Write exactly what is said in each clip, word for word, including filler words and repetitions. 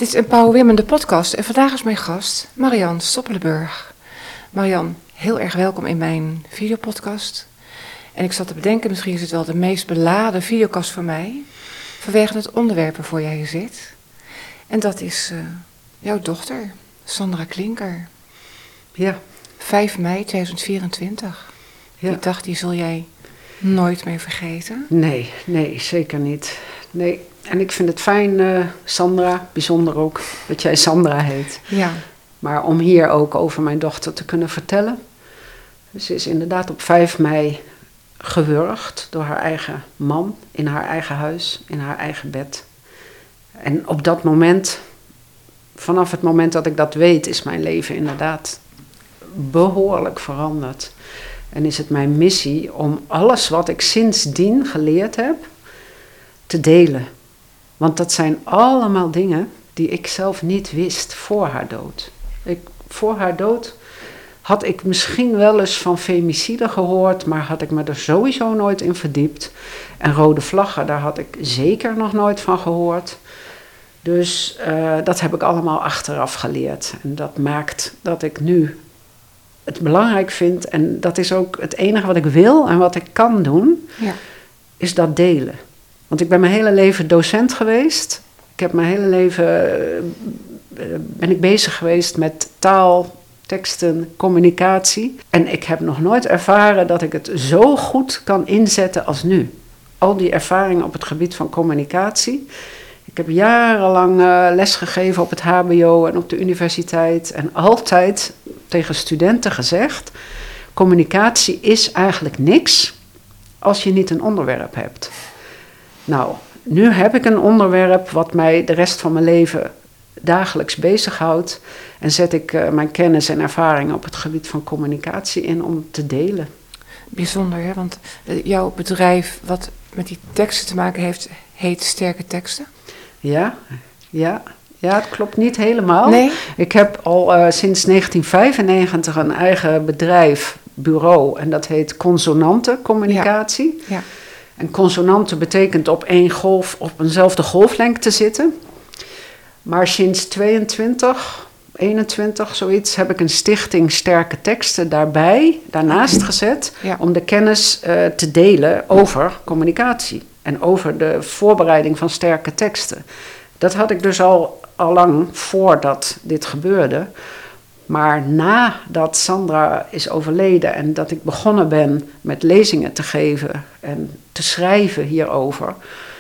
Dit is Empower Women, de podcast. En vandaag is mijn gast Marian Stoppelenburg. Marian, heel erg welkom in mijn videopodcast. En ik zat te bedenken, misschien is het wel de meest beladen videocast voor mij, vanwege het onderwerp waarvoor jij hier zit. En dat is uh, jouw dochter, Sandra Klinker. Ja. vijf mei tweeduizend vierentwintig. Ja. Die dag die zul jij nooit meer vergeten. Nee, nee, zeker niet. Nee. En ik vind het fijn, uh, Sandra, bijzonder ook, dat jij Sandra heet. Ja. Maar om hier ook over mijn dochter te kunnen vertellen. Ze is inderdaad op vijf mei gewurgd door haar eigen man, in haar eigen huis, in haar eigen bed. En op dat moment, vanaf het moment dat ik dat weet, is mijn leven inderdaad behoorlijk veranderd. En is het mijn missie om alles wat ik sindsdien geleerd heb, te delen. Want dat zijn allemaal dingen die ik zelf niet wist voor haar dood. Ik, voor haar dood had ik misschien wel eens van femicide gehoord, maar had ik me er sowieso nooit in verdiept. En rode vlaggen, daar had ik zeker nog nooit van gehoord. Dus uh, dat heb ik allemaal achteraf geleerd. En dat maakt dat ik nu het belangrijk vind, en dat is ook het enige wat ik wil en wat ik kan doen, Ja. is dat delen. Want ik ben mijn hele leven docent geweest. Ik heb mijn hele leven uh, ben ik bezig geweest met taal, teksten, communicatie. En ik heb nog nooit ervaren dat ik het zo goed kan inzetten als nu. Al die ervaringen op het gebied van communicatie. Ik heb jarenlang uh, lesgegeven op het H B O en op de universiteit. En altijd tegen studenten gezegd, communicatie is eigenlijk niks als je niet een onderwerp hebt. Nou, nu heb ik een onderwerp wat mij de rest van mijn leven dagelijks bezighoudt. En zet ik uh, mijn kennis en ervaring op het gebied van communicatie in om te delen. Bijzonder, hè? Want uh, jouw bedrijf wat met die teksten te maken heeft, heet Sterke Teksten. Ja, ja. Ja, het klopt niet helemaal. Nee? Ik heb al uh, sinds negentien vijfennegentig een eigen bedrijf, bureau, en dat heet Consonante Communicatie. Ja. Ja. En consonante betekent op één golf, op eenzelfde golflengte zitten. Maar sinds tweeëntwintig, eenentwintig, zoiets, heb ik een stichting Sterke Teksten daarbij, daarnaast gezet, Ja. om de kennis uh, te delen over communicatie. En over de voorbereiding van sterke teksten. Dat had ik dus al, al lang voordat dit gebeurde. Maar nadat Sandra is overleden en dat ik begonnen ben met lezingen te geven en te schrijven hierover,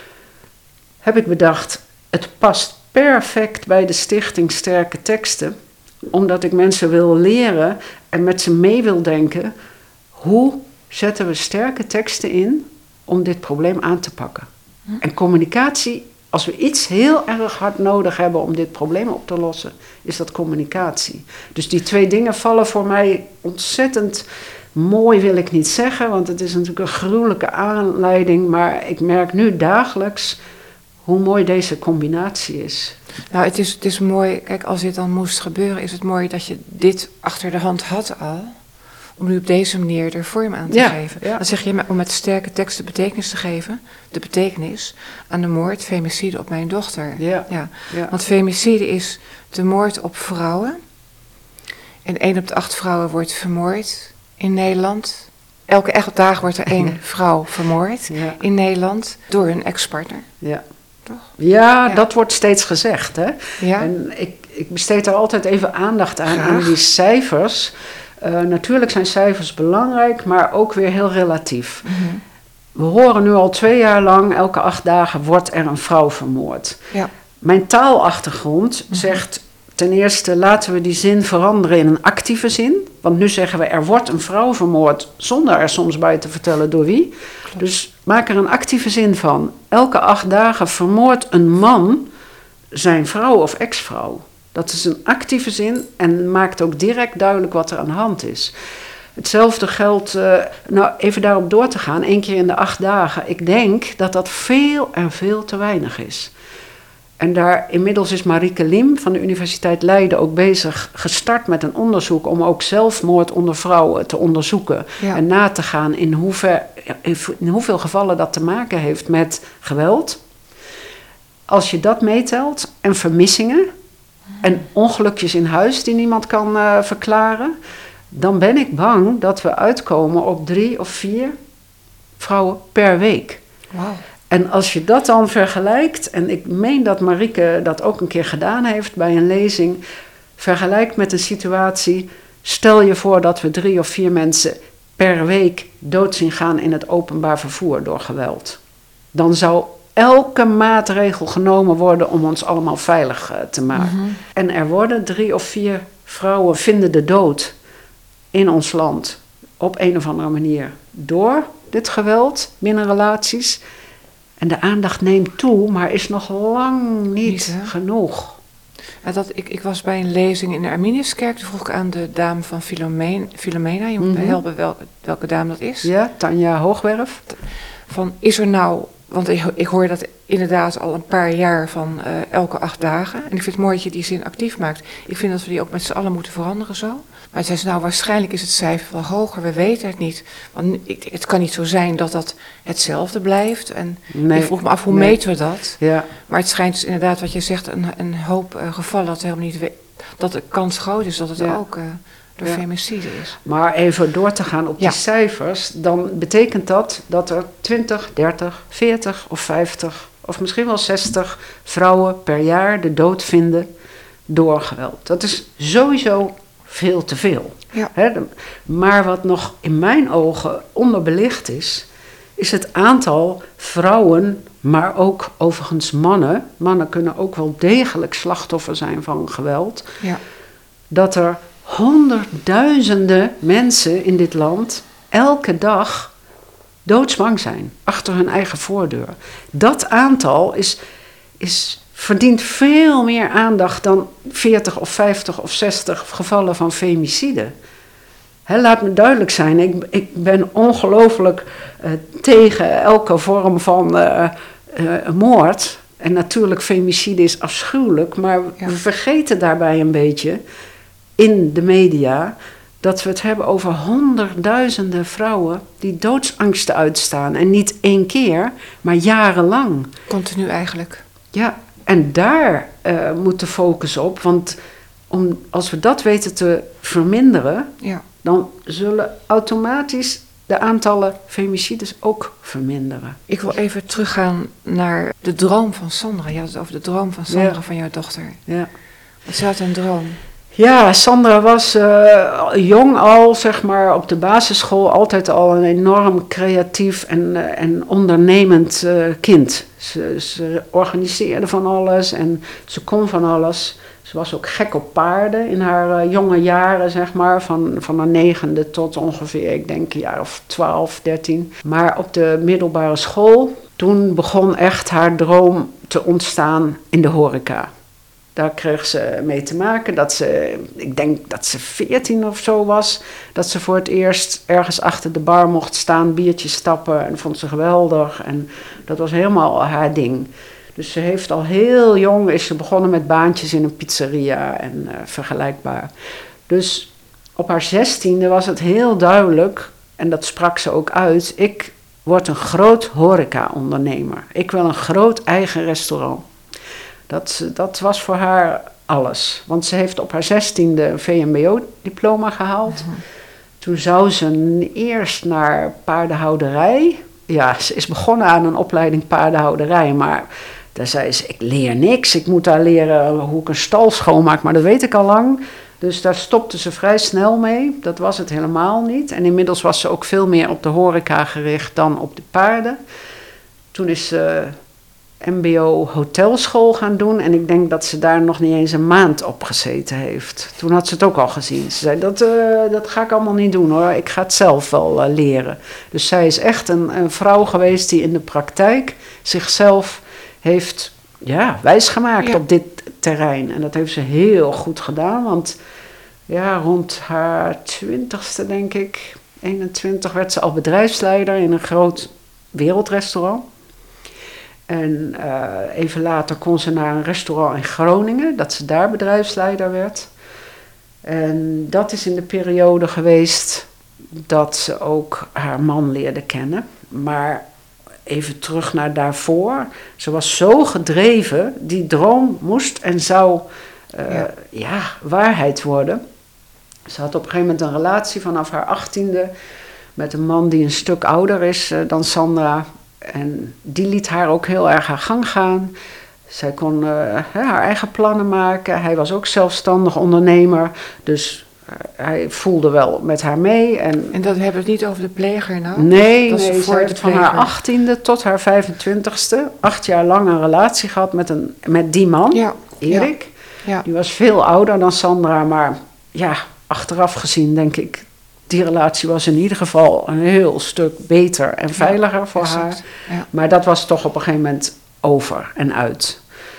heb ik bedacht, het past perfect bij de stichting Sterke Teksten, omdat ik mensen wil leren en met ze mee wil denken, hoe zetten we sterke teksten in om dit probleem aan te pakken. Hm. En communicatie, als we iets heel erg hard nodig hebben om dit probleem op te lossen, is dat communicatie. Dus die twee dingen vallen voor mij ontzettend mooi, wil ik niet zeggen, want het is natuurlijk een gruwelijke aanleiding, maar ik merk nu dagelijks hoe mooi deze combinatie is. Nou, het is, het is mooi, kijk, als dit dan moest gebeuren, is het mooi dat je dit achter de hand had al, om nu op deze manier er vorm aan te ja, geven. Ja. Dan zeg je, om met sterke teksten betekenis te geven, de betekenis aan de moord, femicide op mijn dochter. Ja, ja. ja. Want femicide is de moord op vrouwen. En één op de acht vrouwen wordt vermoord in Nederland. Elke echt dag wordt er één vrouw vermoord Ja. in Nederland door een ex-partner. Ja. Toch? Ja, Ja. dat wordt steeds gezegd. Hè? Ja. En ik, ik besteed daar altijd even aandacht aan, Graag. aan die cijfers. Uh, natuurlijk zijn cijfers belangrijk, maar ook weer heel relatief. Mm-hmm. We horen nu al twee jaar lang, elke acht dagen wordt er een vrouw vermoord. Ja. Mijn taalachtergrond mm-hmm. zegt ten eerste, laten we die zin veranderen in een actieve zin. Want nu zeggen we, er wordt een vrouw vermoord, zonder er soms bij te vertellen door wie. Klopt. Dus maak er een actieve zin van. Elke acht dagen vermoordt een man zijn vrouw of ex-vrouw. Dat is een actieve zin en maakt ook direct duidelijk wat er aan de hand is. Hetzelfde geldt, uh, nou even daarop door te gaan, één keer in de acht dagen. Ik denk dat dat veel en veel te weinig is. En daar inmiddels is Marieke Lim van de Universiteit Leiden ook bezig gestart met een onderzoek om ook zelfmoord onder vrouwen te onderzoeken. Ja. En na te gaan in, hoever, in hoeveel gevallen dat te maken heeft met geweld. als je dat meetelt en vermissingen en ongelukjes in huis die niemand kan uh, verklaren, dan ben ik bang dat we uitkomen op drie of vier vrouwen per week. Wow. En als je dat dan vergelijkt, en ik meen dat Marieke dat ook een keer gedaan heeft bij een lezing, vergelijkt met een situatie, stel je voor dat we drie of vier mensen per week dood zien gaan in het openbaar vervoer door geweld. Dan zou elke maatregel genomen worden om ons allemaal veilig uh, te maken. Mm-hmm. En er worden drie of vier vrouwen vinden de dood in ons land op een of andere manier door dit geweld binnen relaties. En de aandacht neemt toe, maar is nog lang niet, niet genoeg. Ja, dat, ik, ik was bij een lezing in de Arminiuskerk. Toen vroeg ik aan de dame van Filomena. Filomena, je moet mm-hmm. me helpen welke, welke dame dat is. Ja, Tanja Hoogwerf. Van, is er nou... Want ik, ik hoor dat inderdaad al een paar jaar van uh, elke acht dagen. En ik vind het mooi dat je die zin actief maakt. Ik vind dat we die ook met z'n allen moeten veranderen zo. Maar zei ze, nou waarschijnlijk is het cijfer wel hoger, we weten het niet. Want het, het kan niet zo zijn dat dat hetzelfde blijft. En nee, ik vroeg me af, hoe nee. meten we dat? Ja. Maar het schijnt dus inderdaad, wat je zegt, een, een hoop uh, gevallen dat helemaal niet we- dat de kans groot is dat het ja. ook... Uh, door ja. femicide is. Maar even door te gaan op die ja. cijfers, dan betekent dat dat er twintig, dertig, veertig of vijftig of misschien wel zestig vrouwen per jaar de dood vinden door geweld. Dat is sowieso veel te veel. Ja. Hè? Maar wat nog in mijn ogen onderbelicht is, is het aantal vrouwen, maar ook overigens mannen, mannen kunnen ook wel degelijk slachtoffer zijn van geweld, ja. dat er honderdduizenden mensen in dit land elke dag doodsbang zijn achter hun eigen voordeur. Dat aantal is, is, verdient veel meer aandacht dan veertig of vijftig of zestig gevallen van femicide. He, laat me duidelijk zijn, ik, ik ben ongelooflijk uh, tegen elke vorm van uh, uh, moord. En natuurlijk, femicide is afschuwelijk, maar ja. we vergeten daarbij een beetje in de media dat we het hebben over honderdduizenden vrouwen die doodsangsten uitstaan. En niet één keer, maar jarenlang. Continu eigenlijk. Ja, en daar uh, moet de focus op. Want om, als we dat weten te verminderen, ja. dan zullen automatisch de aantallen femicides ook verminderen. Ik wil even teruggaan naar de droom van Sandra. Je had het over de droom van Sandra, ja. van jouw dochter. Ja. Wat is een droom? Ja, Sandra was uh, jong al, zeg maar, op de basisschool altijd al een enorm creatief en, uh, en ondernemend uh, kind. Ze, ze organiseerde van alles en ze kon van alles. Ze was ook gek op paarden in haar uh, jonge jaren, zeg maar, van, van haar negende tot ongeveer, ik denk, een jaar of twaalf, dertien. Maar op de middelbare school, toen begon echt haar droom te ontstaan in de horeca. Daar kreeg ze mee te maken dat ze, ik denk dat ze veertien of zo was, dat ze voor het eerst ergens achter de bar mocht staan, biertjes tappen en vond ze geweldig. En dat was helemaal haar ding. Dus ze heeft al heel jong, is ze begonnen met baantjes in een pizzeria en uh, vergelijkbaar. Dus op haar zestiende was het heel duidelijk, en dat sprak ze ook uit, ik word een groot horeca-ondernemer. Ik wil een groot eigen restaurant. Dat, dat was voor haar alles. Want ze heeft op haar zestiende een V M B O-diploma gehaald. Mm-hmm. Toen zou ze eerst naar paardenhouderij. Ja, ze is begonnen aan een opleiding paardenhouderij. Maar daar zei ze, ik leer niks. Ik moet daar leren hoe ik een stal schoonmaak. Maar dat weet ik al lang. Dus daar stopte ze vrij snel mee. Dat was het helemaal niet. En inmiddels was ze ook veel meer op de horeca gericht dan op de paarden. Toen is ze M B O hotelschool gaan doen. En ik denk dat ze daar nog niet eens een maand op gezeten heeft. Toen had ze het ook al gezien. Ze zei, dat, uh, dat ga ik allemaal niet doen hoor. Ik ga het zelf wel uh, leren. Dus zij is echt een, een vrouw geweest die in de praktijk zichzelf heeft ja, wijsgemaakt ja. op dit terrein. En dat heeft ze heel goed gedaan. Want ja, rond haar twintigste denk ik, eenentwintig, werd ze al bedrijfsleider in een groot wereldrestaurant. En uh, even later kon ze naar een restaurant in Groningen, dat ze daar bedrijfsleider werd. En dat is in de periode geweest dat ze ook haar man leerde kennen. Maar even terug naar daarvoor. Ze was zo gedreven, die droom moest en zou uh, ja. ja, waarheid worden. Ze had op een gegeven moment een relatie vanaf haar achttiende met een man die een stuk ouder is uh, dan Sandra. En die liet haar ook heel erg haar gang gaan. Zij kon uh, haar eigen plannen maken. Hij was ook zelfstandig ondernemer. Dus uh, hij voelde wel met haar mee. En, en dat hebben we het niet over de pleger nou? Nee, dat nee, ze heeft van haar achttiende tot haar vijfentwintigste... acht jaar lang een relatie gehad met, een, met die man, ja. Erik. Ja. Ja. Die was veel ouder dan Sandra, maar ja, achteraf gezien denk ik... die relatie was in ieder geval een heel stuk beter en veiliger ja, voor exact. haar. Ja. Maar dat was toch op een gegeven moment over en uit.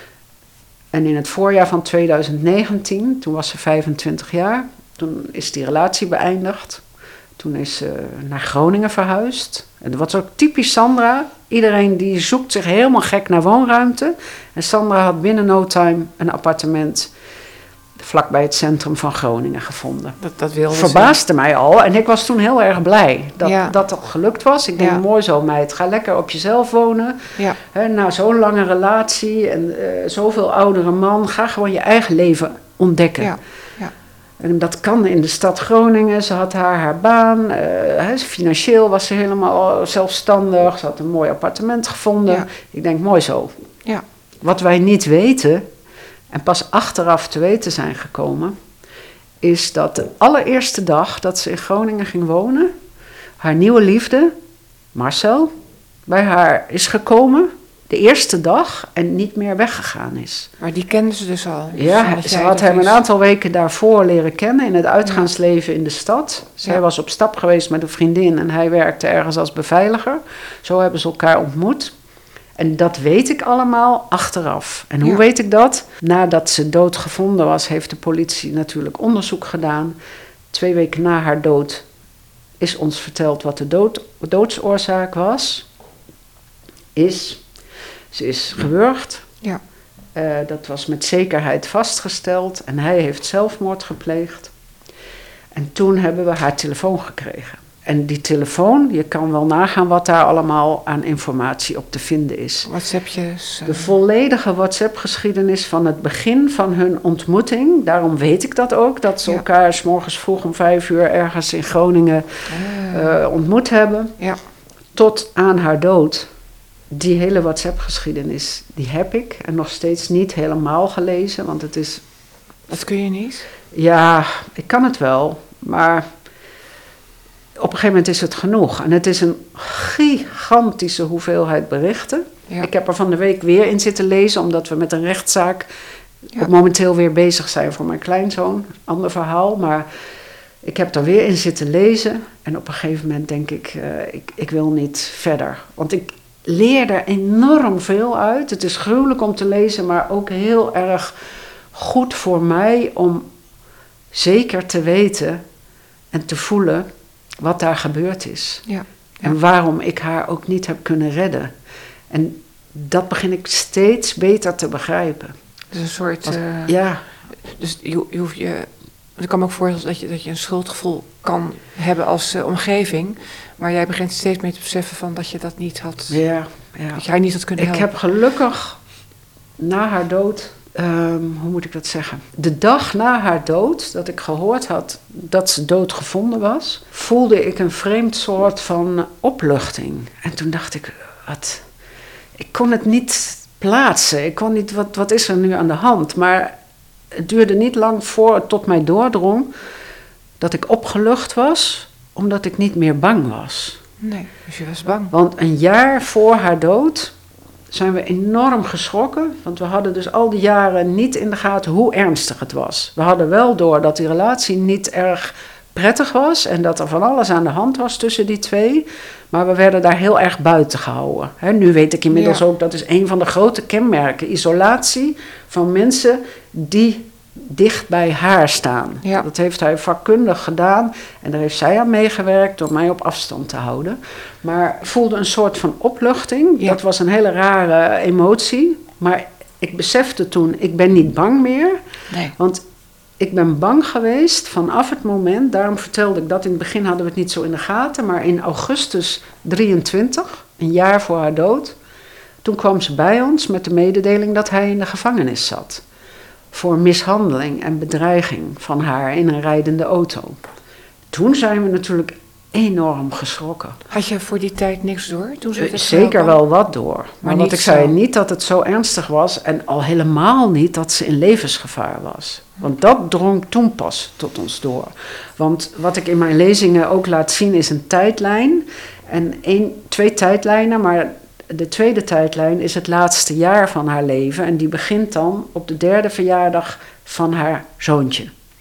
En in het voorjaar van tweeduizend negentien, toen was ze vijfentwintig jaar... toen is die relatie beëindigd. Toen is ze naar Groningen verhuisd. En dat was ook typisch Sandra. Iedereen die zoekt zich helemaal gek naar woonruimte. En Sandra had binnen no time een appartement... vlakbij het centrum van Groningen gevonden. Dat, dat wilde Verbaasde ze. mij al. En ik was toen heel erg blij dat ja. dat, dat gelukt was. Ik denk, ja. mooi zo meid. Ga lekker op jezelf wonen. Ja. He, na zo'n lange relatie en uh, zoveel oudere man. Ga gewoon je eigen leven ontdekken. Ja. Ja. En dat kan in de stad Groningen. Ze had haar, haar baan. Uh, he, financieel was ze helemaal zelfstandig. Ze had een mooi appartement gevonden. Ja. Ik denk, mooi zo. Ja. Wat wij niet weten... en pas achteraf te weten zijn gekomen... is dat de allereerste dag dat ze in Groningen ging wonen... haar nieuwe liefde, Marcel, bij haar is gekomen... de eerste dag en niet meer weggegaan is. Maar die kende ze dus al? Ja, dus ze had hem is... een aantal weken daarvoor leren kennen... in het uitgaansleven ja. in de stad. Zij ja. was op stap geweest met een vriendin... en hij werkte ergens als beveiliger. Zo hebben ze elkaar ontmoet... En dat weet ik allemaal achteraf. En hoe ja. weet ik dat? Nadat ze doodgevonden was, heeft de politie natuurlijk onderzoek gedaan. Twee weken na haar dood is ons verteld wat de dood, doodsoorzaak was. Is, ze is gewurgd. Ja. Uh, dat was met zekerheid vastgesteld. En hij heeft zelfmoord gepleegd. En toen hebben we haar telefoon gekregen. En die telefoon, je kan wel nagaan wat daar allemaal aan informatie op te vinden is. WhatsAppjes. Uh... De volledige WhatsApp-geschiedenis van het begin van hun ontmoeting. Daarom weet ik dat ook, dat ze ja. elkaar 's morgens vroeg om vijf uur ergens in Groningen uh. Uh, ontmoet hebben. Ja. Tot aan haar dood. Die hele WhatsApp-geschiedenis, die heb ik en nog steeds niet helemaal gelezen, want het is... Dat kun je niet? Ja, ik kan het wel, maar... Op een gegeven moment is het genoeg. En het is een gigantische hoeveelheid berichten. Ja. Ik heb er van de week weer in zitten lezen... omdat we met een rechtszaak ja. momenteel weer bezig zijn voor mijn kleinzoon. Ander verhaal, maar ik heb er weer in zitten lezen. En op een gegeven moment denk ik, uh, ik, ik wil niet verder. Want ik leer er enorm veel uit. Het is gruwelijk om te lezen, maar ook heel erg goed voor mij... om zeker te weten en te voelen... wat daar gebeurd is. Ja, ja. En waarom ik haar ook niet heb kunnen redden. En dat begin ik steeds beter te begrijpen. Dus een soort... Want, uh, ja. Dus je, je hoeft je... Ik kan me ook voorstellen dat je, dat je een schuldgevoel kan hebben als uh, omgeving. Maar jij begint steeds meer te beseffen van dat je dat niet had... Ja, ja. Dat je haar niet had kunnen helpen. Ik heb gelukkig na haar dood... Um, hoe moet ik dat zeggen? De dag na haar dood, dat ik gehoord had dat ze doodgevonden was, voelde ik een vreemd soort van opluchting. En toen dacht ik, wat? Ik kon het niet plaatsen. Ik kon niet, wat, wat is er nu aan de hand? Maar het duurde niet lang voor het tot mij doordrong dat ik opgelucht was, omdat ik niet meer bang was. Nee, dus je was bang. Want een jaar voor haar dood... zijn we enorm geschrokken, want we hadden dus al die jaren niet in de gaten hoe ernstig het was. We hadden wel door dat die relatie niet erg prettig was en dat er van alles aan de hand was tussen die twee, maar we werden daar heel erg buiten gehouden. He, nu weet ik inmiddels ja. ook, dat is een van de grote kenmerken, isolatie van mensen die dicht bij haar staan. Ja. Dat heeft hij vakkundig gedaan en daar heeft zij aan meegewerkt door mij op afstand te houden. Maar ik voelde een soort van opluchting. Ja. Dat was een hele rare emotie. Maar ik besefte toen, ik ben niet bang meer. Nee. Want ik ben bang geweest vanaf het moment, daarom vertelde ik dat, in het begin hadden we het niet zo in de gaten, maar in augustus drieëntwintig, een jaar voor haar dood, toen kwam ze bij ons met de mededeling dat hij in de gevangenis zat. Voor mishandeling en bedreiging van haar in een rijdende auto. Toen zijn we natuurlijk enorm geschrokken. Had je voor die tijd niks door? Toen ze het Zeker wel wat door. Maar, maar wat ik zo. zei, niet dat het zo ernstig was en al helemaal niet dat ze in levensgevaar was. Want dat drong toen pas tot ons door. Want wat ik in mijn lezingen ook laat zien is een tijdlijn. En één, twee tijdlijnen, maar de tweede tijdlijn is het laatste jaar van haar leven. En die begint dan op de derde verjaardag van haar zoontje.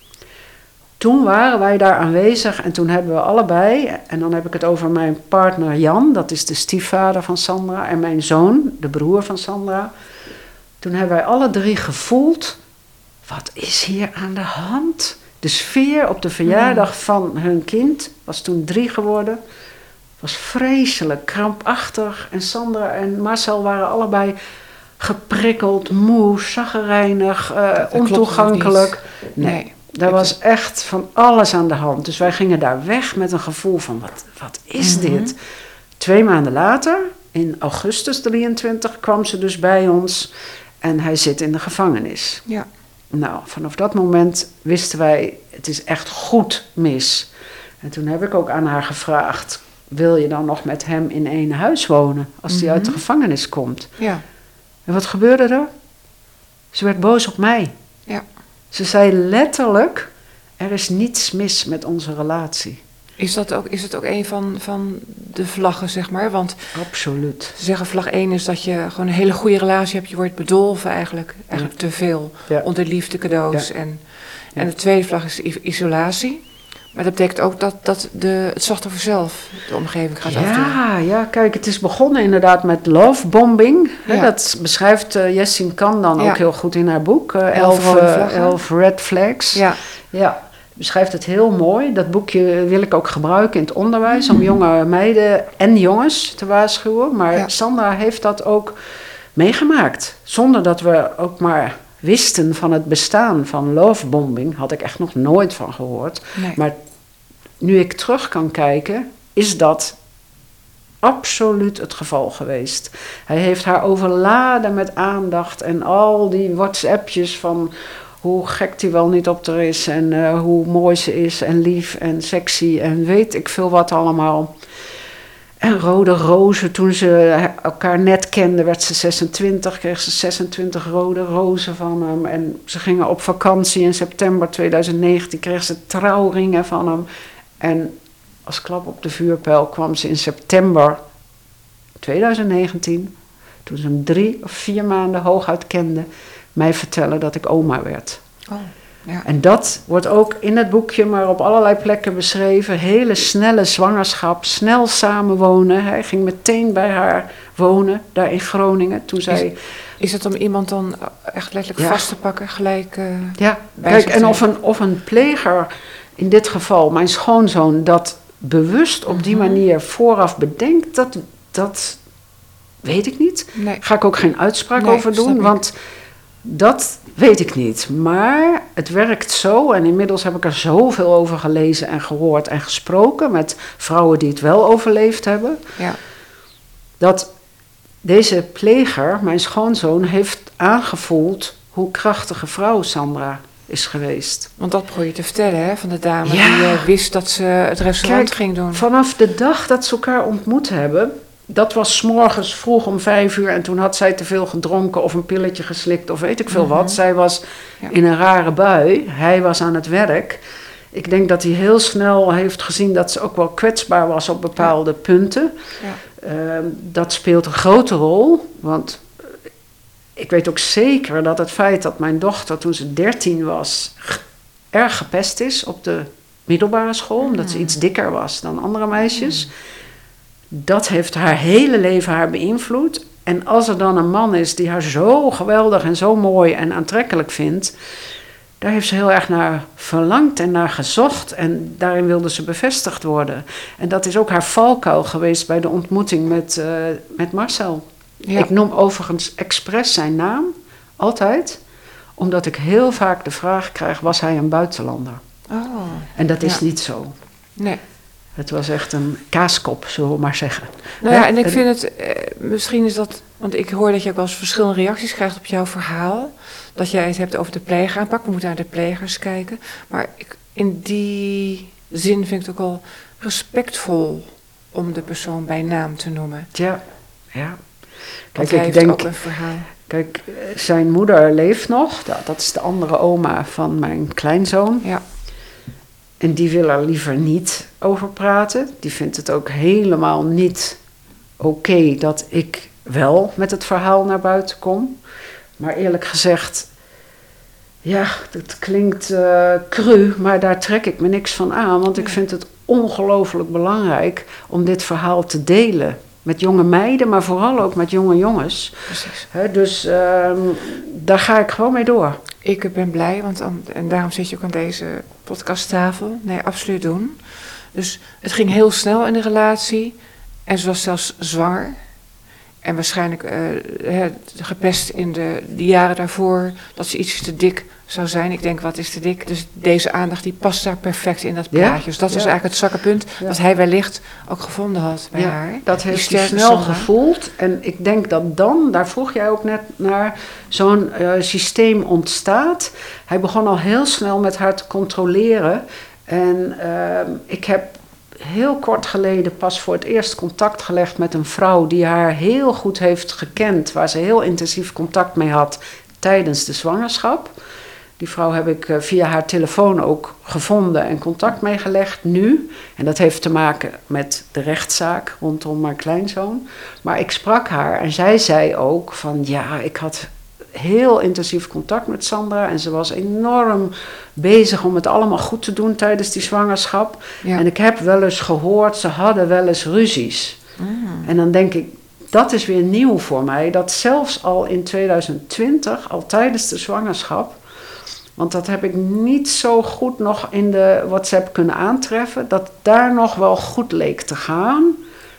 Toen waren wij daar aanwezig en toen hebben we allebei, en dan heb ik het over mijn partner Jan, dat is de stiefvader van Sandra, en mijn zoon, de broer van Sandra. Toen hebben wij alle drie gevoeld, wat is hier aan de hand? De sfeer op de verjaardag van hun kind, was toen drie geworden, was vreselijk, krampachtig. En Sandra en Marcel waren allebei geprikkeld, moe, chagrijnig, uh, ontoegankelijk. Nee. nee. Er was echt van alles aan de hand. Dus wij gingen daar weg met een gevoel van, wat, wat is mm-hmm. dit? Twee maanden later, in augustus drieëntwintig, kwam ze dus bij ons en hij zit in de gevangenis. Ja. Nou, vanaf dat moment wisten wij, het is echt goed mis. En toen heb ik ook aan haar gevraagd, wil je dan nog met hem in één huis wonen, als hij mm-hmm. uit de gevangenis komt? Ja. En wat gebeurde er? Ze werd boos op mij. Ja. Ze zei letterlijk, er is niets mis met onze relatie. Is dat ook, is het ook een van, van de vlaggen, zeg maar? Want absoluut. Ze zeggen vlag één is dat je gewoon een hele goede relatie hebt. Je wordt bedolven eigenlijk, eigenlijk ja. te veel. Ja. Onder liefde, cadeaus. Ja. En, ja. en de tweede vlag is isolatie. Maar dat betekent ook dat, dat de, het slachtoffer zelf de omgeving gaat afdoen. Ja, ja, kijk, het is begonnen inderdaad met lovebombing. Ja. Dat beschrijft uh, Jessin Kan dan ja. ook heel goed in haar boek. Uh, elf, uh, elf Red Flags. Ja. Ja, beschrijft het heel mooi. Dat boekje wil ik ook gebruiken in het onderwijs. Mm-hmm. Om jonge meiden en jongens te waarschuwen. Maar ja. Sandra heeft dat ook meegemaakt. Zonder dat we ook maar wisten van het bestaan van lovebombing. Had ik echt nog nooit van gehoord. Nee. Maar nu ik terug kan kijken, is dat absoluut het geval geweest. Hij heeft haar overladen met aandacht en al die WhatsAppjes van hoe gek die wel niet op haar is en uh, hoe mooi ze is en lief en sexy en weet ik veel wat allemaal. En rode rozen, toen ze elkaar net kenden, werd ze zesentwintig, kreeg ze zesentwintig rode rozen van hem. En ze gingen op vakantie in september tweeduizend negentien, kreeg ze trouwringen van hem. En als klap op de vuurpijl kwam ze in september tweeduizend negentien, toen ze hem drie of vier maanden hooguit kende, mij vertellen dat ik oma werd. Oh, ja. En dat wordt ook in het boekje, maar op allerlei plekken beschreven. Hele snelle zwangerschap, snel samenwonen. Hij ging meteen bij haar wonen, daar in Groningen. Toen zij... Is, is het om iemand dan echt letterlijk ja. vast te pakken, gelijk uh, ja, kijk, en of een, of een pleger, in dit geval mijn schoonzoon, dat bewust op die manier vooraf bedenkt, dat, dat weet ik niet. Nee. Ga ik ook geen uitspraak nee, over doen, want dat weet ik niet. Maar het werkt zo, en inmiddels heb ik er zoveel over gelezen en gehoord en gesproken met vrouwen die het wel overleefd hebben, ja. dat deze pleger, mijn schoonzoon, heeft aangevoeld hoe krachtige vrouw Sandra is geweest. Want dat probeer je te vertellen, hè, van de dame ja. die uh, wist dat ze het restaurant Kijk, ging doen. Vanaf de dag dat ze elkaar ontmoet hebben, dat was 's morgens vroeg om vijf uur en toen had zij te veel gedronken of een pilletje geslikt of weet ik veel mm-hmm. wat. Zij was ja. in een rare bui, hij was aan het werk. Ik denk dat hij heel snel heeft gezien dat ze ook wel kwetsbaar was op bepaalde ja. punten. Ja. Uh, dat speelt een grote rol, want ik weet ook zeker dat het feit dat mijn dochter toen ze dertien was erg gepest is op de middelbare school, mm. omdat ze iets dikker was dan andere meisjes. Mm. Dat heeft haar hele leven haar beïnvloed. En als er dan een man is die haar zo geweldig en zo mooi en aantrekkelijk vindt, daar heeft ze heel erg naar verlangd en naar gezocht. En daarin wilde ze bevestigd worden. En dat is ook haar valkuil geweest bij de ontmoeting met, uh, met Marcel. Ja. Ik noem overigens expres zijn naam, altijd, Omdat ik heel vaak de vraag krijg, was hij een buitenlander? Oh. En dat is Ja. niet zo. Nee. Het was echt een kaaskop, zullen we maar zeggen. Nou ja, Hè? en ik vind het, eh, misschien is dat, want ik hoor dat je ook wel eens verschillende reacties krijgt op jouw verhaal. Dat jij het hebt over de pleegeraanpak, we moeten naar de plegers kijken. Maar ik, in die zin vind ik het ook al respectvol om de persoon bij naam te noemen. Ja, ja. Want Kijk, hij ik heeft denk, ook een verhaal. kijk, zijn moeder leeft nog. Dat, dat is de andere oma van mijn kleinzoon. Ja, En die wil er liever niet over praten. Die vindt het ook helemaal niet oké dat ik wel met het verhaal naar buiten kom. Maar eerlijk gezegd, ja, dat klinkt uh, cru, maar daar trek ik me niks van aan. Want ik vind het ongelooflijk belangrijk om dit verhaal te delen. Met jonge meiden, maar vooral ook met jonge jongens. precies. He, dus uh, daar ga ik gewoon mee door. Ik ben blij, want dan, en daarom zit je ook aan deze podcasttafel. Nee, absoluut doen. Dus het ging heel snel in de relatie. En ze was zelfs zwanger. En waarschijnlijk uh, hè, gepest in de, de jaren daarvoor dat ze iets te dik zou zijn. Ik denk, wat is te dik? Dus deze aandacht die past daar perfect in dat plaatje. Ja? Dus dat Ja. was eigenlijk het zwakke punt Ja. dat hij wellicht ook gevonden had bij Ja, haar. dat Die heeft hij sterke snel Sandra. gevoeld. En ik denk dat dan, daar vroeg jij ook net naar, zo'n uh, systeem ontstaat. Hij begon al heel snel met haar te controleren. En uh, ik heb heel kort geleden pas voor het eerst contact gelegd met een vrouw die haar heel goed heeft gekend, waar ze heel intensief contact mee had tijdens de zwangerschap. Die vrouw heb ik uh, via haar telefoon ook gevonden en contact mee gelegd nu. En dat heeft te maken met de rechtszaak rondom mijn kleinzoon. Maar ik sprak haar en zij zei ook van ja, ik had heel intensief contact met Sandra. En ze was enorm bezig om het allemaal goed te doen tijdens die zwangerschap. Ja. En ik heb wel eens gehoord, ze hadden wel eens ruzies. Mm. En dan denk ik, dat is weer nieuw voor mij. Dat zelfs al in tweeduizend twintig, al tijdens de zwangerschap, want dat heb ik niet zo goed nog in de WhatsApp kunnen aantreffen, dat daar nog wel goed leek te gaan.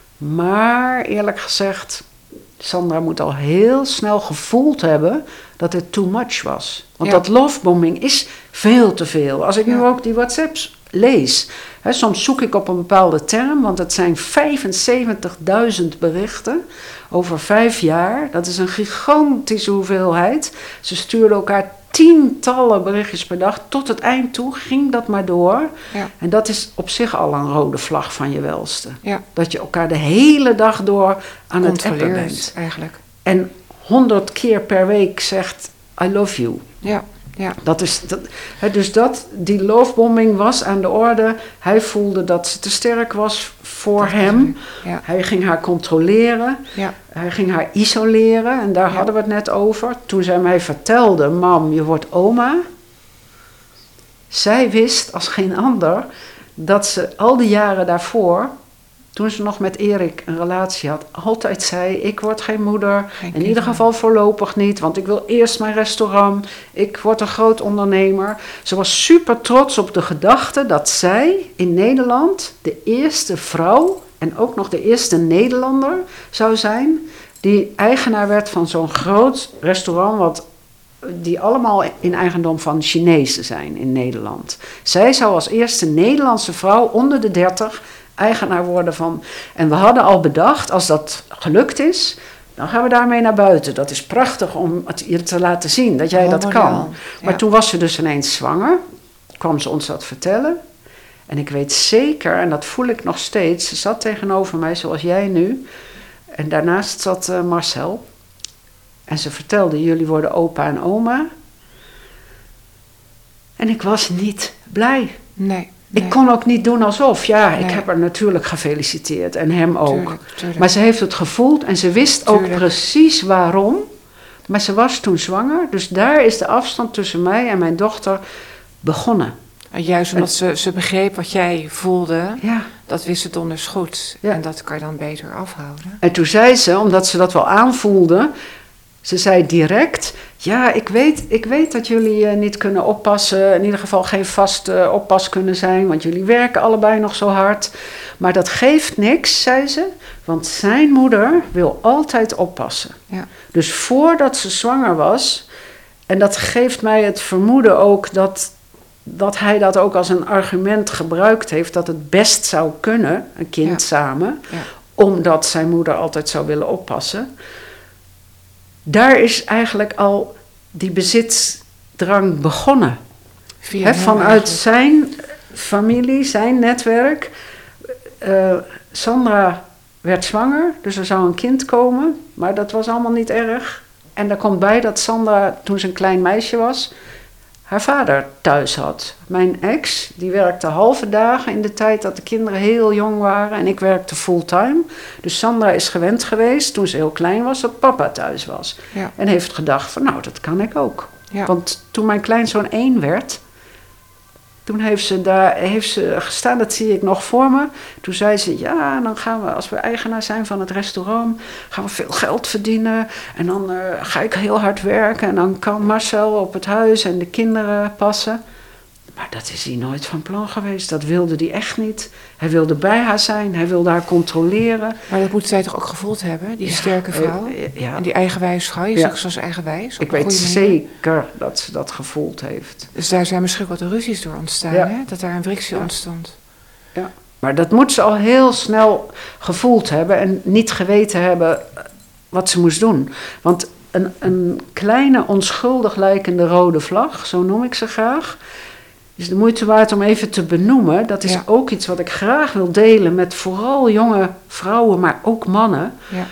Maar eerlijk gezegd, Sandra moet al heel snel gevoeld hebben dat het too much was. Want Ja. dat lovebombing is veel te veel. Als ik Ja. nu ook die WhatsApps lees, hè, soms zoek ik op een bepaalde term, want het zijn vijfenzeventigduizend berichten over vijf jaar. Dat is een gigantische hoeveelheid. Ze stuurden elkaar tientallen berichtjes per dag. Tot het eind toe ging dat maar door. Ja. En dat is op zich al een rode vlag van je welste. Ja. Dat je elkaar de hele dag door aan het appen Controleert bent. eigenlijk. En honderd keer per week zegt I love you. Ja, ja. Dat is, dat, hè, dus dat, die lovebombing was aan de orde. Hij voelde dat ze te sterk was voor Dat hem. Ja, Hij ging haar controleren. ja, Hij ging haar isoleren. En daar Ja. hadden we het net over. Toen zij mij vertelde, mam, je wordt oma. Zij wist als geen ander dat ze al die jaren daarvoor, toen ze nog met Erik een relatie had, altijd zei, ik word geen moeder. Geen In kind, ieder ja. geval voorlopig niet, want ik wil eerst mijn restaurant. Ik word een groot ondernemer. Ze was super trots op de gedachte dat zij in Nederland de eerste vrouw en ook nog de eerste Nederlander zou zijn die eigenaar werd van zo'n groot restaurant wat die allemaal in eigendom van Chinezen zijn in Nederland. Zij zou als eerste Nederlandse vrouw onder de dertig eigenaar worden van. En we hadden al bedacht, als dat gelukt is, dan gaan we daarmee naar buiten. Dat is prachtig om het je te laten zien, dat jij Mooi dat model. kan. Maar Ja. toen was ze dus ineens zwanger, kwam ze ons dat vertellen. En ik weet zeker, en dat voel ik nog steeds, ze zat tegenover mij zoals jij nu. En daarnaast zat uh, Marcel. En ze vertelde, jullie worden opa en oma. En ik was niet blij. Nee. nee. Ik kon ook niet doen alsof. Ja, ik Nee. heb haar natuurlijk gefeliciteerd en hem ook. Tuurlijk, tuurlijk. Maar ze heeft het gevoeld en ze wist ook Tuurlijk. precies waarom. Maar ze was toen zwanger. Dus daar is de afstand tussen mij en mijn dochter begonnen. En juist omdat ze, ze begreep wat jij voelde, Ja. dat wist ze donders goed. Ja. En dat kan je dan beter afhouden. En toen zei ze, omdat ze dat wel aanvoelde, ze zei direct, ja, ik weet, ik weet dat jullie uh, niet kunnen oppassen, in ieder geval geen vaste uh, oppas kunnen zijn, want jullie werken allebei nog zo hard. Maar dat geeft niks, zei ze, want zijn moeder wil altijd oppassen. Ja. Dus voordat ze zwanger was, En dat geeft mij het vermoeden ook dat, dat hij dat ook als een argument gebruikt heeft, dat het best zou kunnen, een kind ja. samen, ja. omdat zijn moeder altijd zou willen oppassen. Daar is eigenlijk al die bezitsdrang begonnen. He, vanuit eigenlijk. Zijn familie, zijn netwerk. Uh, Sandra werd zwanger, dus er zou een kind komen, maar dat was allemaal niet erg. En daar komt bij dat Sandra, toen ze een klein meisje was, haar vader thuis had. Mijn ex, die werkte halve dagen in de tijd dat de kinderen heel jong waren en ik werkte fulltime. Dus Sandra is gewend geweest, toen ze heel klein was, dat papa thuis was. Ja. En heeft gedacht van, nou, dat kan ik ook. Ja. Want toen mijn kleinzoon één werd, toen heeft ze daar heeft ze gestaan, dat zie ik nog voor me. Toen zei ze, ja, dan gaan we, als we eigenaar zijn van het restaurant, gaan we veel geld verdienen. En dan uh, ga ik heel hard werken en dan kan Marcel op het huis en de kinderen passen. Maar dat is hij nooit van plan geweest. Dat wilde hij echt niet. Hij wilde bij haar zijn, hij wilde haar controleren. Maar dat moet zij toch ook gevoeld hebben, die ja, sterke vrouw? Ja. En die eigenwijs vrouw, je ja. zegt zoals eigenwijs. Ik weet zeker dat ze dat gevoeld heeft. Dus daar zijn misschien wat ruzies door ontstaan, ja. hè? Dat daar een frictie ja. ontstond. Ja, maar dat moet ze al heel snel gevoeld hebben en niet geweten hebben wat ze moest doen. Want een, een kleine onschuldig lijkende rode vlag, zo noem ik ze graag, is de moeite waard om even te benoemen. Dat is ja. ook iets wat ik graag wil delen met vooral jonge vrouwen, maar ook mannen. Ja.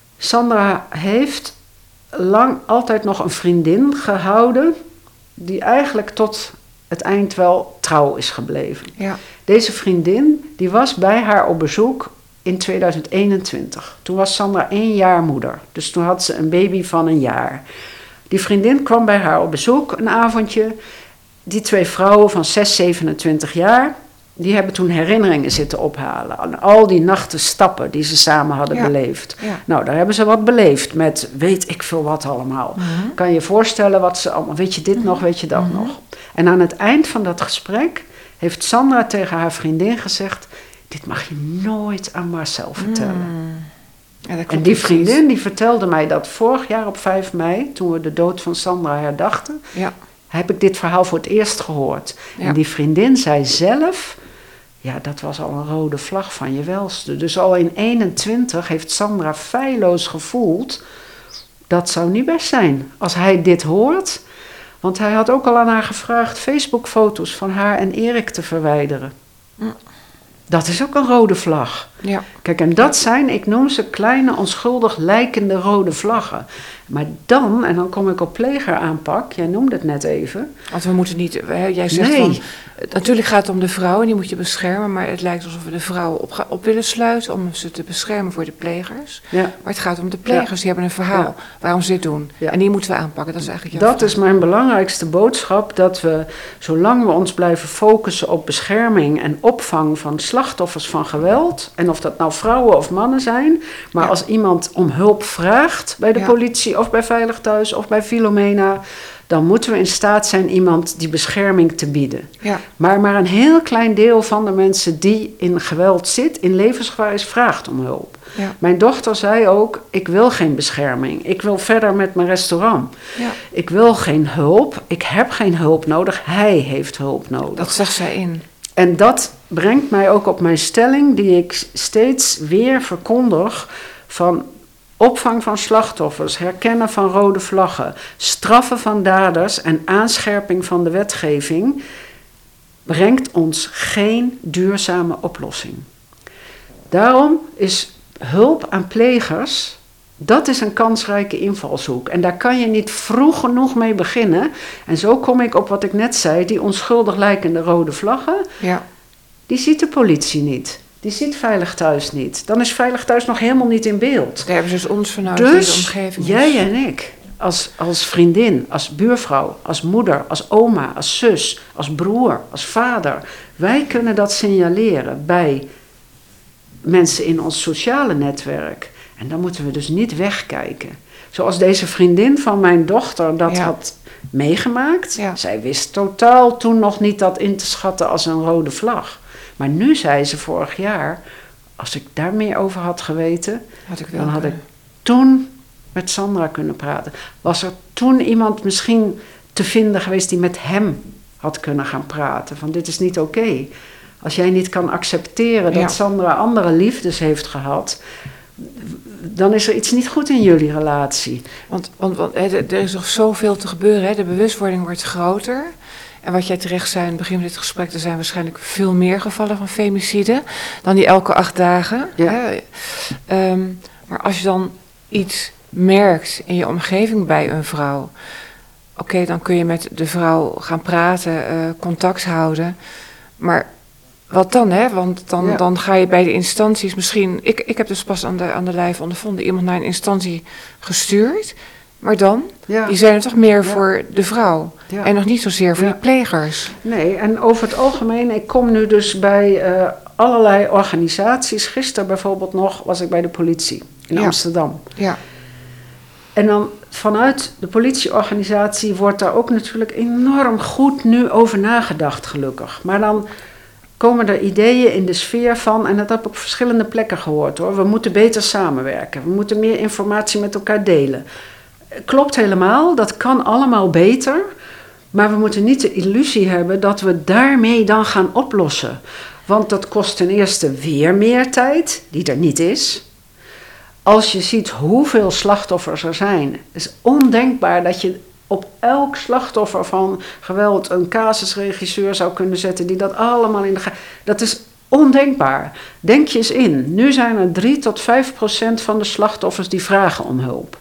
Sandra heeft lang altijd nog een vriendin gehouden, die eigenlijk tot het eind wel trouw is gebleven. Ja. Deze vriendin, die was bij haar op bezoek in tweeduizend eenentwintig. Toen was Sandra één jaar moeder. Dus toen had ze een baby van een jaar. Die vriendin kwam bij haar op bezoek een avondje. Die twee vrouwen van zes, zevenentwintig jaar, die hebben toen herinneringen zitten ophalen aan al die nachten stappen die ze samen hadden ja. beleefd. Ja. Nou, daar hebben ze wat beleefd met weet ik veel wat allemaal. Mm-hmm. Kan je je voorstellen wat ze allemaal, weet je dit mm-hmm. nog, weet je dat mm-hmm. nog. En aan het eind van dat gesprek heeft Sandra tegen haar vriendin gezegd, dit mag je nooit aan Marcel vertellen. Mm. Ja, en die vriendin die vertelde mij dat vorig jaar op vijf mei, toen we de dood van Sandra herdachten, ja. heb ik dit verhaal voor het eerst gehoord. Ja. En die vriendin zei zelf, ja, dat was al een rode vlag van je welste. Dus al in eenentwintig heeft Sandra feilloos gevoeld, dat zou niet best zijn als hij dit hoort. Want hij had ook al aan haar gevraagd Facebook-foto's van haar en Erik te verwijderen. Mm. Dat is ook een rode vlag. Ja. Kijk, en dat zijn, ik noem ze kleine, onschuldig lijkende rode vlaggen. Maar dan, en dan kom ik op plegeraanpak, jij noemde het net even. Want we moeten niet, hè, jij zegt nee. van, natuurlijk gaat het om de vrouw en die moet je beschermen, maar het lijkt alsof we de vrouwen op, op willen sluiten om ze te beschermen voor de plegers. Ja. Maar het gaat om de plegers, ja. die hebben een verhaal ja. waarom ze dit doen. Ja. En die moeten we aanpakken, dat is eigenlijk jouw Dat vraag. Is mijn belangrijkste boodschap, dat we, zolang we ons blijven focussen op bescherming en opvang van slachtoffers van geweld, en of dat nou vrouwen of mannen zijn, maar ja. als iemand om hulp vraagt bij de ja. politie of bij Veilig Thuis of bij Philomena, dan moeten we in staat zijn iemand die bescherming te bieden. Ja. Maar maar een heel klein deel van de mensen die in geweld zit, in levensgevaar is, vraagt om hulp. Ja. Mijn dochter zei ook, ik wil geen bescherming. Ik wil verder met mijn restaurant. Ja. Ik wil geen hulp. Ik heb geen hulp nodig. Hij heeft hulp nodig. Dat zegt zij in. En dat brengt mij ook op mijn stelling, die ik steeds weer verkondig, van opvang van slachtoffers, herkennen van rode vlaggen, straffen van daders en aanscherping van de wetgeving brengt ons geen duurzame oplossing. Daarom is hulp aan plegers, dat is een kansrijke invalshoek. En daar kan je niet vroeg genoeg mee beginnen. En zo kom ik op wat ik net zei, die onschuldig lijkende rode vlaggen, ja. die ziet de politie niet. Die ziet Veilig Thuis niet. Dan is Veilig Thuis nog helemaal niet in beeld. Daar hebben ze dus ons vanuit dus de omgeving. Jij en ik, als, als vriendin, als buurvrouw, als moeder, als oma, als zus, als broer, als vader. Wij kunnen dat signaleren bij mensen in ons sociale netwerk. En dan moeten we dus niet wegkijken. Zoals deze vriendin van mijn dochter dat ja. had meegemaakt. Ja. Zij wist totaal toen nog niet dat in te schatten als een rode vlag. Maar nu zei ze vorig jaar, als ik daar meer over had geweten, had ik wel dan had ik toen met Sandra kunnen praten? Was er toen iemand misschien te vinden geweest die met hem had kunnen gaan praten? Van dit is niet oké. Okay. Als jij niet kan accepteren dat ja. Sandra andere liefdes heeft gehad, dan is er iets niet goed in jullie relatie. Want, want, want er is nog zoveel te gebeuren. Hè? De bewustwording wordt groter. En wat jij terecht zei in het begin van dit gesprek, er zijn waarschijnlijk veel meer gevallen van femicide dan die elke acht dagen. Ja. Hè? Um, maar als je dan iets merkt in je omgeving bij een vrouw, oké, okay, dan kun je met de vrouw gaan praten, uh, contact houden. Maar wat dan, hè? Want dan, ja. dan ga je bij de instanties misschien... Ik, ik heb dus pas aan de, aan de lijf ondervonden iemand naar een instantie gestuurd. Maar dan, ja. die zijn er toch meer ja. voor de vrouw. Ja. En nog niet zozeer voor ja. die plegers. Nee, en over het algemeen, ik kom nu dus bij uh, allerlei organisaties. Gisteren bijvoorbeeld nog was ik bij de politie in ja. Amsterdam. Ja. En dan vanuit de politieorganisatie wordt daar ook natuurlijk enorm goed nu over nagedacht, gelukkig. Maar dan komen er ideeën in de sfeer van, en dat heb ik op verschillende plekken gehoord hoor, we moeten beter samenwerken, we moeten meer informatie met elkaar delen. Klopt helemaal, dat kan allemaal beter, maar we moeten niet de illusie hebben dat we daarmee dan gaan oplossen. Want dat kost ten eerste weer meer tijd, die er niet is. Als je ziet hoeveel slachtoffers er zijn, is het ondenkbaar dat je op elk slachtoffer van geweld een casusregisseur zou kunnen zetten die dat allemaal in de gaten. Dat is ondenkbaar. Denk je eens in. Nu zijn er drie tot vijf procent van de slachtoffers die vragen om hulp.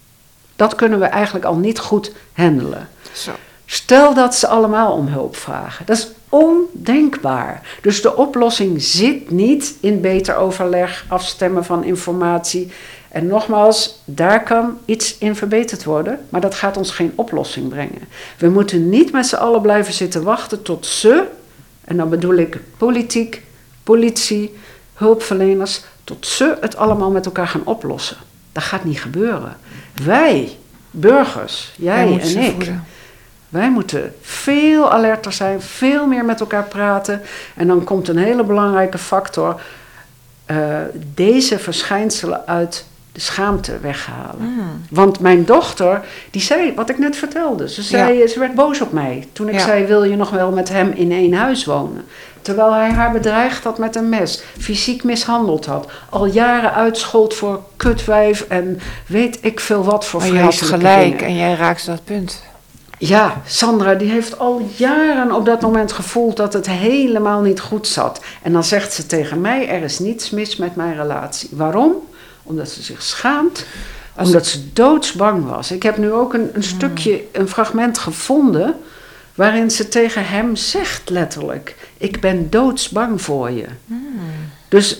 Dat kunnen we eigenlijk al niet goed handelen. Zo. Stel dat ze allemaal om hulp vragen. Dat is ondenkbaar. Dus de oplossing zit niet in beter overleg, afstemmen van informatie. En nogmaals, daar kan iets in verbeterd worden, maar dat gaat ons geen oplossing brengen. We moeten niet met z'n allen blijven zitten wachten tot ze, en dan bedoel ik politiek, politie, hulpverleners, tot ze het allemaal met elkaar gaan oplossen. Dat gaat niet gebeuren. Wij, burgers, jij en ik, voeden. Wij moeten veel alerter zijn, veel meer met elkaar praten. En dan komt een hele belangrijke factor, uh, deze verschijnselen uit de schaamte weghalen. Mm. Want mijn dochter, die zei wat ik net vertelde. Ze, zei, ja. ze werd boos op mij toen ik ja. zei, wil je nog wel met hem in één huis wonen? Terwijl hij haar bedreigd had met een mes, fysiek mishandeld had, al jaren uitschold voor kutwijf en weet ik veel wat voor vreselijke dingen. Maar je had gelijk dingen. En jij raakte dat punt. Ja, Sandra die heeft al jaren op dat moment gevoeld dat het helemaal niet goed zat. En dan zegt ze tegen mij, er is niets mis met mijn relatie. Waarom? Omdat ze zich schaamt, Als omdat ze doodsbang was. Ik heb nu ook een, een hmm. stukje, een fragment gevonden waarin ze tegen hem zegt letterlijk, ik ben doodsbang voor je. Hmm. Dus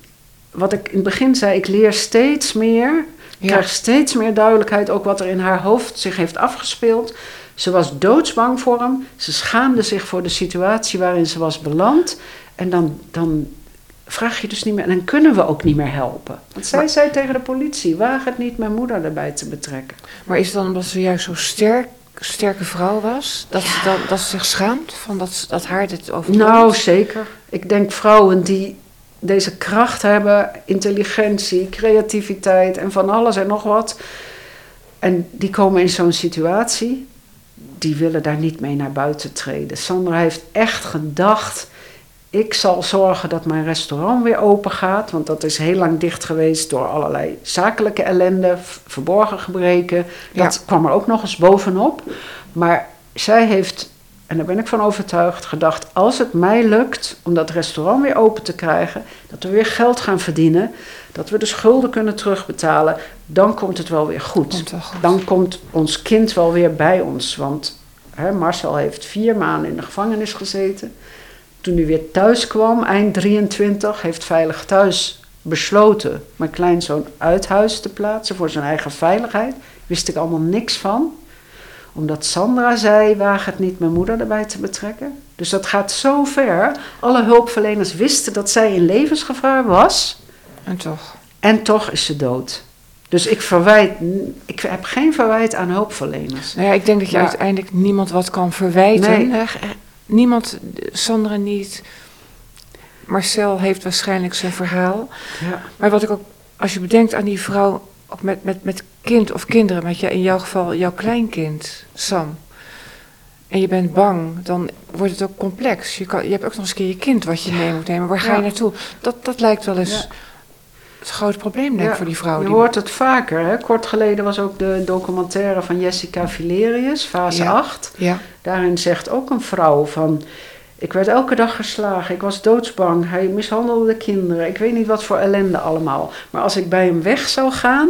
wat ik in het begin zei, ik leer steeds meer, ja. krijg steeds meer duidelijkheid, ook wat er in haar hoofd zich heeft afgespeeld. Ze was doodsbang voor hem, ze schaamde zich voor de situatie waarin ze was beland. En dan, dan vraag je dus niet meer, en dan kunnen we ook niet meer helpen. Want zij maar, zei tegen de politie, waag het niet mijn moeder erbij te betrekken. Maar is het dan omdat ze juist zo sterk, sterke vrouw was, dat, ja. ze dan, dat ze zich schaamt, van dat, dat haar dit overkomt? Nou, zeker. Ik denk vrouwen die deze kracht hebben, intelligentie, creativiteit en van alles en nog wat, en die komen in zo'n situatie, die willen daar niet mee naar buiten treden. Sandra heeft echt gedacht, ik zal zorgen dat mijn restaurant weer open gaat, want dat is heel lang dicht geweest door allerlei zakelijke ellende, verborgen gebreken. Dat ja. kwam er ook nog eens bovenop. Maar zij heeft, en daar ben ik van overtuigd, gedacht, als het mij lukt om dat restaurant weer open te krijgen, dat we weer geld gaan verdienen, dat we de schulden kunnen terugbetalen, dan komt het wel weer goed. Komt wel goed. Dan komt ons kind wel weer bij ons. Want hè, Marcel heeft vier maanden in de gevangenis gezeten. Toen hij weer thuis kwam, eind drieëntwintig, heeft Veilig Thuis besloten mijn kleinzoon uit huis te plaatsen voor zijn eigen veiligheid. Wist ik allemaal niks van. Omdat Sandra zei, waag het niet mijn moeder erbij te betrekken. Dus dat gaat zo ver. Alle hulpverleners wisten dat zij in levensgevaar was. En toch. En toch is ze dood. Dus ik verwijt, ik heb geen verwijt aan hulpverleners. Nou ja, ik denk dat je maar, uiteindelijk niemand wat kan verwijten. Nee. Niemand, Sandra niet. Marcel heeft waarschijnlijk zijn verhaal. Ja. Maar wat ik ook, als je bedenkt aan die vrouw ook met, met, met kind of kinderen, met je, in jouw geval jouw kleinkind, Sam. En je bent bang, dan wordt het ook complex. Je, kan, je hebt ook nog eens een keer je kind wat je mee moet nemen. Waar ga ja. je naartoe? Dat, dat lijkt wel eens... Ja. Het grote probleem, denk ik, ja, voor die vrouw. Je die... hoort het vaker. Hè? Kort geleden was ook de documentaire van Jessica Valerius, fase ja. acht. Ja. Daarin zegt ook een vrouw van... Ik werd elke dag geslagen, ik was doodsbang, hij mishandelde de kinderen. Ik weet niet wat voor ellende allemaal. Maar als ik bij hem weg zou gaan,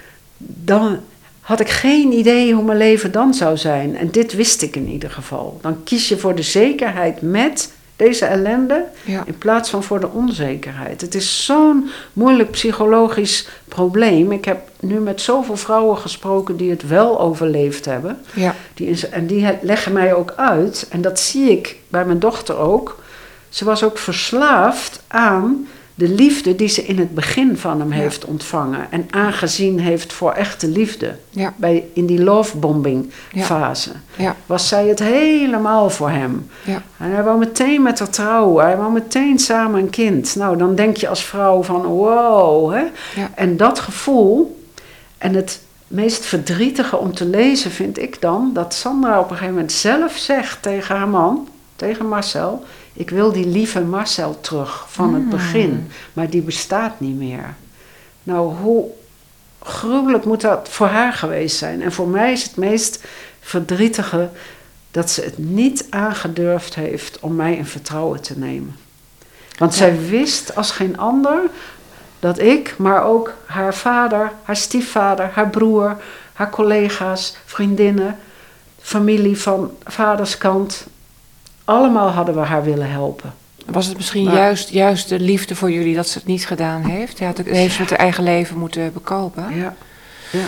dan had ik geen idee hoe mijn leven dan zou zijn. En dit wist ik in ieder geval. Dan kies je voor de zekerheid met... deze ellende, ja. in plaats van voor de onzekerheid. Het is zo'n moeilijk psychologisch probleem. Ik heb nu met zoveel vrouwen gesproken die het wel overleefd hebben. Ja. Die, en die leggen mij ook uit, en dat zie ik bij mijn dochter ook. Ze was ook verslaafd aan de liefde die ze in het begin van hem ja. heeft ontvangen. En aangezien heeft voor echte liefde. Ja. Bij, in die lovebombing fase. Ja. Ja. Was zij het helemaal voor hem. Ja. En hij wou meteen met haar trouwen. Hij wou meteen samen een kind. Nou, dan denk je als vrouw van wow. Hè? Ja. En dat gevoel. En het meest verdrietige om te lezen vind ik dan. Dat Sandra op een gegeven moment zelf zegt tegen haar man. Tegen Marcel. Ik wil die lieve Marcel terug van het begin. Maar die bestaat niet meer. Nou, hoe gruwelijk moet dat voor haar geweest zijn? En voor mij is het meest verdrietige dat ze het niet aangedurfd heeft om mij in vertrouwen te nemen. Want ja. zij wist als geen ander dat ik, maar ook haar vader, haar stiefvader, haar broer, haar collega's, vriendinnen, familie van vaderskant, allemaal hadden we haar willen helpen. Was het misschien maar, juist, juist de liefde voor jullie dat ze het niet gedaan heeft? Ja, het heeft ze met haar eigen leven moeten bekopen. Ja. ja.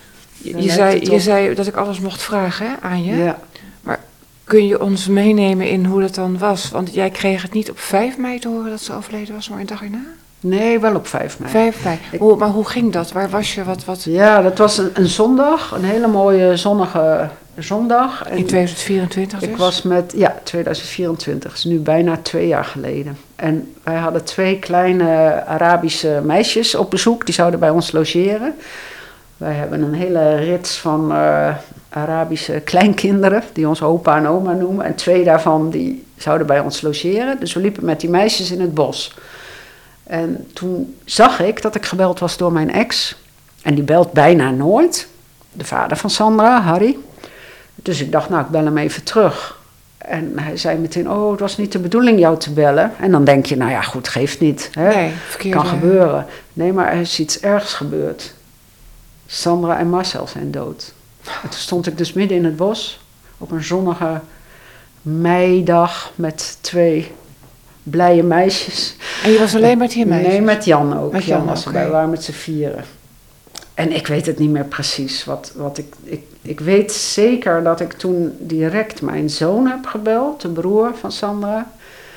Je, je, zei, je zei dat ik alles mocht vragen hè, aan je. Ja. Maar kun je ons meenemen in hoe dat dan was? Want jij kreeg het niet op vijf mei te horen dat ze overleden was, maar een dag erna? Nee, wel op vijf mei. vijf mei. Ik, hoe, maar hoe ging dat? Waar was je? Wat, wat? Ja, dat was een, een zondag. Een hele mooie zonnige zondag. En in tweeduizend vierentwintig dus? Ik was met, ja, tweeduizend vierentwintig. Dat is nu bijna twee jaar geleden. En wij hadden twee kleine Arabische meisjes op bezoek. Die zouden bij ons logeren. Wij hebben een hele rits van uh, Arabische kleinkinderen. Die ons opa en oma noemen. En twee daarvan die zouden bij ons logeren. Dus we liepen met die meisjes in het bos. En toen zag ik dat ik gebeld was door mijn ex. En die belt bijna nooit. De vader van Sandra, Harry. Dus ik dacht, nou, ik bel hem even terug. En hij zei meteen, oh, het was niet de bedoeling jou te bellen. En dan denk je, nou ja, goed, geeft niet. Hè? Nee, verkeerde... Kan gebeuren. Nee, maar er is iets ergs gebeurd. Sandra en Marcel zijn dood. En toen stond ik dus midden in het bos. Op een zonnige meidag met twee blije meisjes. En je was alleen met die meisjes? Nee, met Jan ook. Met Jan, Jan was okay. erbij, we waren met z'n vieren. En ik weet het niet meer precies. Wat, wat ik, ik, ik weet zeker dat ik toen direct mijn zoon heb gebeld. De broer van Sandra.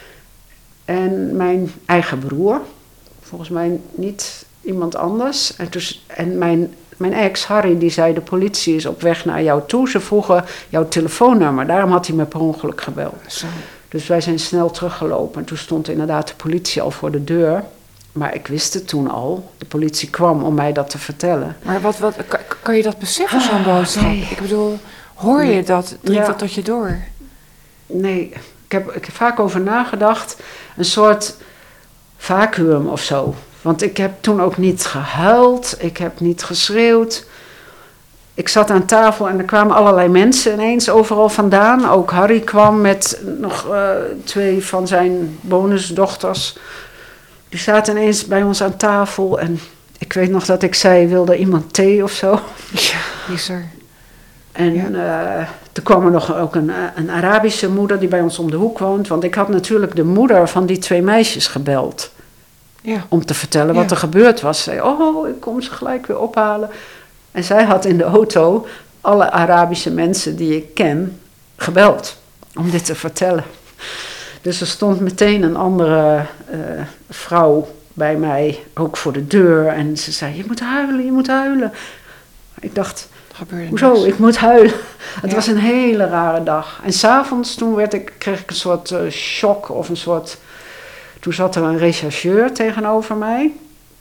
En mijn eigen broer. Volgens mij niet iemand anders. En, dus, en mijn, mijn ex, Harry, die zei, de politie is op weg naar jou toe. Ze vroegen jouw telefoonnummer. Daarom had hij me per ongeluk gebeld. Zo. Dus wij zijn snel teruggelopen. En toen stond inderdaad de politie al voor de deur. Maar ik wist het toen al. De politie kwam om mij dat te vertellen. Maar wat, wat, kan, kan je dat beseffen, zo'n boodschap? Nee. Ik bedoel, hoor je dat? Dringt ja. dat tot je door? Nee, ik heb, ik heb vaak over nagedacht. Een soort vacuüm of zo. Want ik heb toen ook niet gehuild. Ik heb niet geschreeuwd. Ik zat aan tafel en er kwamen allerlei mensen ineens overal vandaan. Ook Harry kwam met nog uh, twee van zijn bonusdochters. Die zaten ineens bij ons aan tafel. En ik weet nog dat ik zei, wilde iemand thee of zo? Ja, bizar. En ja. uh, toen kwam er nog ook een, een Arabische moeder die bij ons om de hoek woont. Want ik had natuurlijk de moeder van die twee meisjes gebeld. Ja. Om te vertellen wat ja. er gebeurd was. Ze zei, oh, ik kom ze gelijk weer ophalen. En zij had in de auto alle Arabische mensen die ik ken gebeld om dit te vertellen. Dus er stond meteen een andere uh, vrouw bij mij, ook voor de deur. En ze zei, je moet huilen, je moet huilen. Ik dacht, hoezo, niks. Ik moet huilen. Het ja. was een hele rare dag. En 's avonds toen werd ik, kreeg ik een soort uh, shock of een soort... Toen zat er een rechercheur tegenover mij.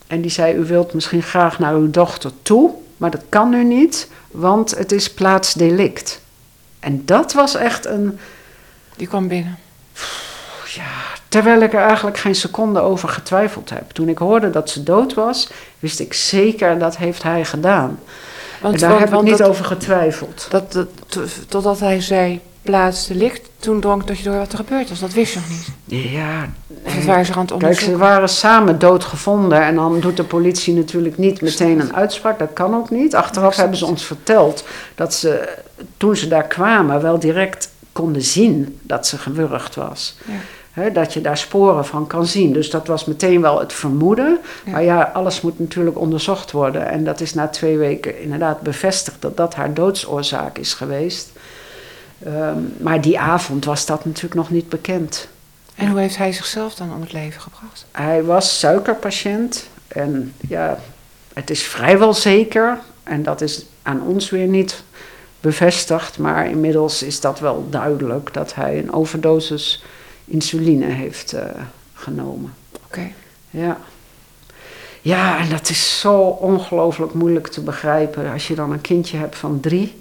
En die zei, u wilt misschien graag naar uw dochter toe, maar dat kan nu niet, want het is plaatsdelict. En dat was echt een... Die kwam binnen. Ja, terwijl ik er eigenlijk geen seconde over getwijfeld heb. Toen ik hoorde dat ze dood was, wist ik zeker dat heeft hij gedaan. Want, en daar want, heb want ik niet dat, over getwijfeld. Dat, dat, to, totdat hij zei, plaatsdelict, toen drong dat je door wat er gebeurd was. Dat wist je nog niet. Ja. Of het waren ze aan het onderzoeken. Kijk, ze waren samen doodgevonden. En dan doet de politie natuurlijk niet meteen een uitspraak. Dat kan ook niet. Achteraf hebben ze ons verteld dat ze, toen ze daar kwamen, wel direct konden zien dat ze gewurgd was. Ja. He, dat je daar sporen van kan zien. Dus dat was meteen wel het vermoeden. Ja. Maar ja, alles moet natuurlijk onderzocht worden. En dat is na twee weken inderdaad bevestigd dat dat haar doodsoorzaak is geweest. Um, maar die avond was dat natuurlijk nog niet bekend. En hoe heeft hij zichzelf dan om het leven gebracht? Hij was suikerpatiënt. En ja, het is vrijwel zeker. En dat is aan ons weer niet bevestigd. Maar inmiddels is dat wel duidelijk dat hij een overdosis insuline heeft uh, genomen. Oké. Okay. Ja. Ja, en dat is zo ongelooflijk moeilijk te begrijpen als je dan een kindje hebt van drie.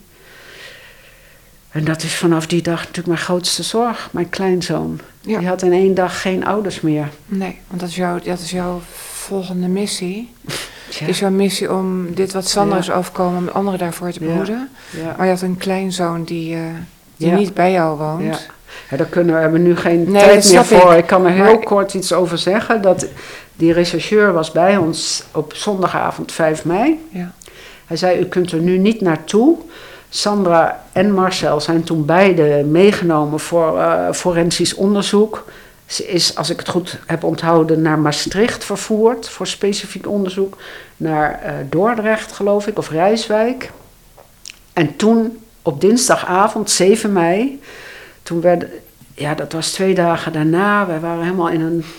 En dat is vanaf die dag natuurlijk mijn grootste zorg, mijn kleinzoon. Ja. Die had in één dag geen ouders meer. Nee, want dat is jouw, dat is jouw volgende missie. Ja. Is jouw missie om dit wat Sandra ja. is overkomen, om anderen daarvoor te behoeden. Ja. Ja. Maar je had een kleinzoon die, uh, die ja. niet bij jou woont. Ja. Ja, daar kunnen we, hebben we nu geen nee, tijd meer voor. Ik. ik kan er heel maar... kort iets over zeggen. Dat die rechercheur was bij ons op zondagavond vijf mei. Ja. Hij zei, u kunt er nu niet naartoe. Sandra en Marcel zijn toen beide meegenomen voor uh, forensisch onderzoek. Ze is, als ik het goed heb onthouden, naar Maastricht vervoerd voor specifiek onderzoek. Naar uh, Dordrecht, geloof ik, of Rijswijk. En toen, op dinsdagavond, zeven mei... Toen werd, ja, dat was twee dagen daarna. Wij waren helemaal in een...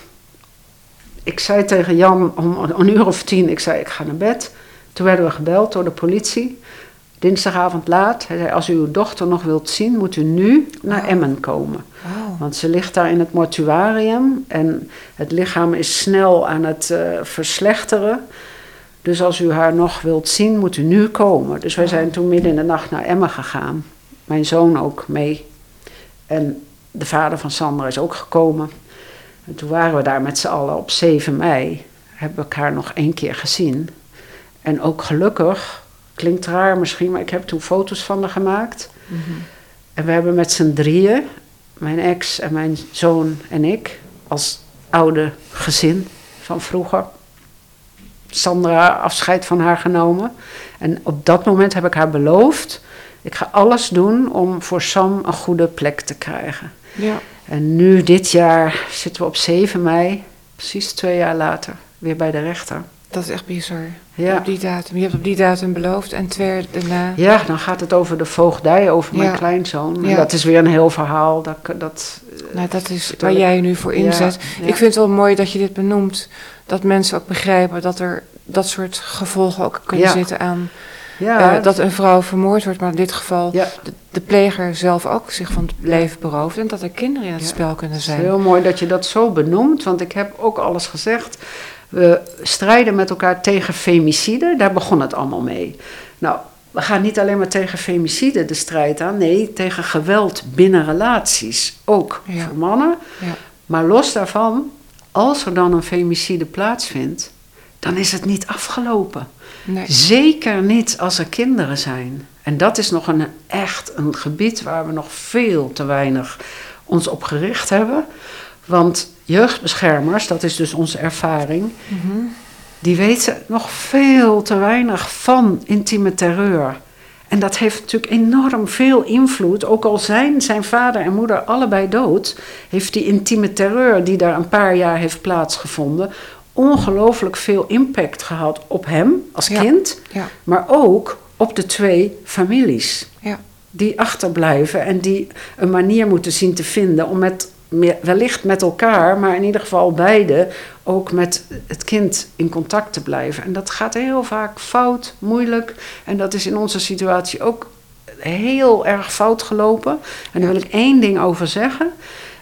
Ik zei tegen Jan om een uur of tien, ik zei, ik ga naar bed. Toen werden we gebeld door de politie. Dinsdagavond laat. Hij zei, als u uw dochter nog wilt zien, moet u nu naar oh. Emmen komen. Oh. Want ze ligt daar in het mortuarium. En het lichaam is snel aan het uh, verslechteren. Dus als u haar nog wilt zien, moet u nu komen. Dus wij oh. zijn toen midden in de nacht naar Emmen gegaan. Mijn zoon ook mee. En de vader van Sandra is ook gekomen. En toen waren we daar met z'n allen op zeven mei. Heb ik haar nog één keer gezien. En ook gelukkig, klinkt raar misschien, maar ik heb toen foto's van haar gemaakt. Mm-hmm. En we hebben met z'n drieën, mijn ex en mijn zoon en ik, als oude gezin van vroeger, Sandra afscheid van haar genomen. En op dat moment heb ik haar beloofd, ik ga alles doen om voor Sam een goede plek te krijgen. Ja. En nu dit jaar zitten we op zeven mei, precies twee jaar later, weer bij de rechter. Dat is echt bizar. Ja. Op die datum. Je hebt op die datum beloofd en twee jaar daarna... Ja, dan gaat het over de voogdij, over ja. mijn kleinzoon. Ja. En dat is weer een heel verhaal. Dat, dat, nou, dat is waar jij je nu voor inzet. Ja. Ja. Ik vind het wel mooi dat je dit benoemt. Dat mensen ook begrijpen dat er dat soort gevolgen ook kunnen ja. zitten aan... Ja. Uh, dat een vrouw vermoord wordt, maar in dit geval ja. de, de pleger zelf ook zich van het leven berooft. En dat er kinderen in het ja. spel kunnen zijn. Het is heel mooi dat je dat zo benoemt, want ik heb ook alles gezegd. We strijden met elkaar tegen femicide, daar begon het allemaal mee. Nou, we gaan niet alleen maar tegen femicide de strijd aan, nee, tegen geweld binnen relaties. Ook ja. voor mannen. Ja. Maar los daarvan, als er dan een femicide plaatsvindt, dan is het niet afgelopen. Nee. Zeker niet als er kinderen zijn. En dat is nog een, echt een gebied waar we nog veel te weinig ons op gericht hebben. Want jeugdbeschermers, dat is dus onze ervaring, mm-hmm. die weten nog veel te weinig van intieme terreur. En dat heeft natuurlijk enorm veel invloed. Ook al zijn zijn vader en moeder allebei dood, heeft die intieme terreur die daar een paar jaar heeft plaatsgevonden ongelooflijk veel impact gehad op hem als ja. kind, ja. maar ook op de twee families ja. die achterblijven en die een manier moeten zien te vinden om met, wellicht met elkaar, maar in ieder geval beide, ook met het kind in contact te blijven. En dat gaat heel vaak fout, moeilijk, en dat is in onze situatie ook heel erg fout gelopen. En daar wil ik één ding over zeggen.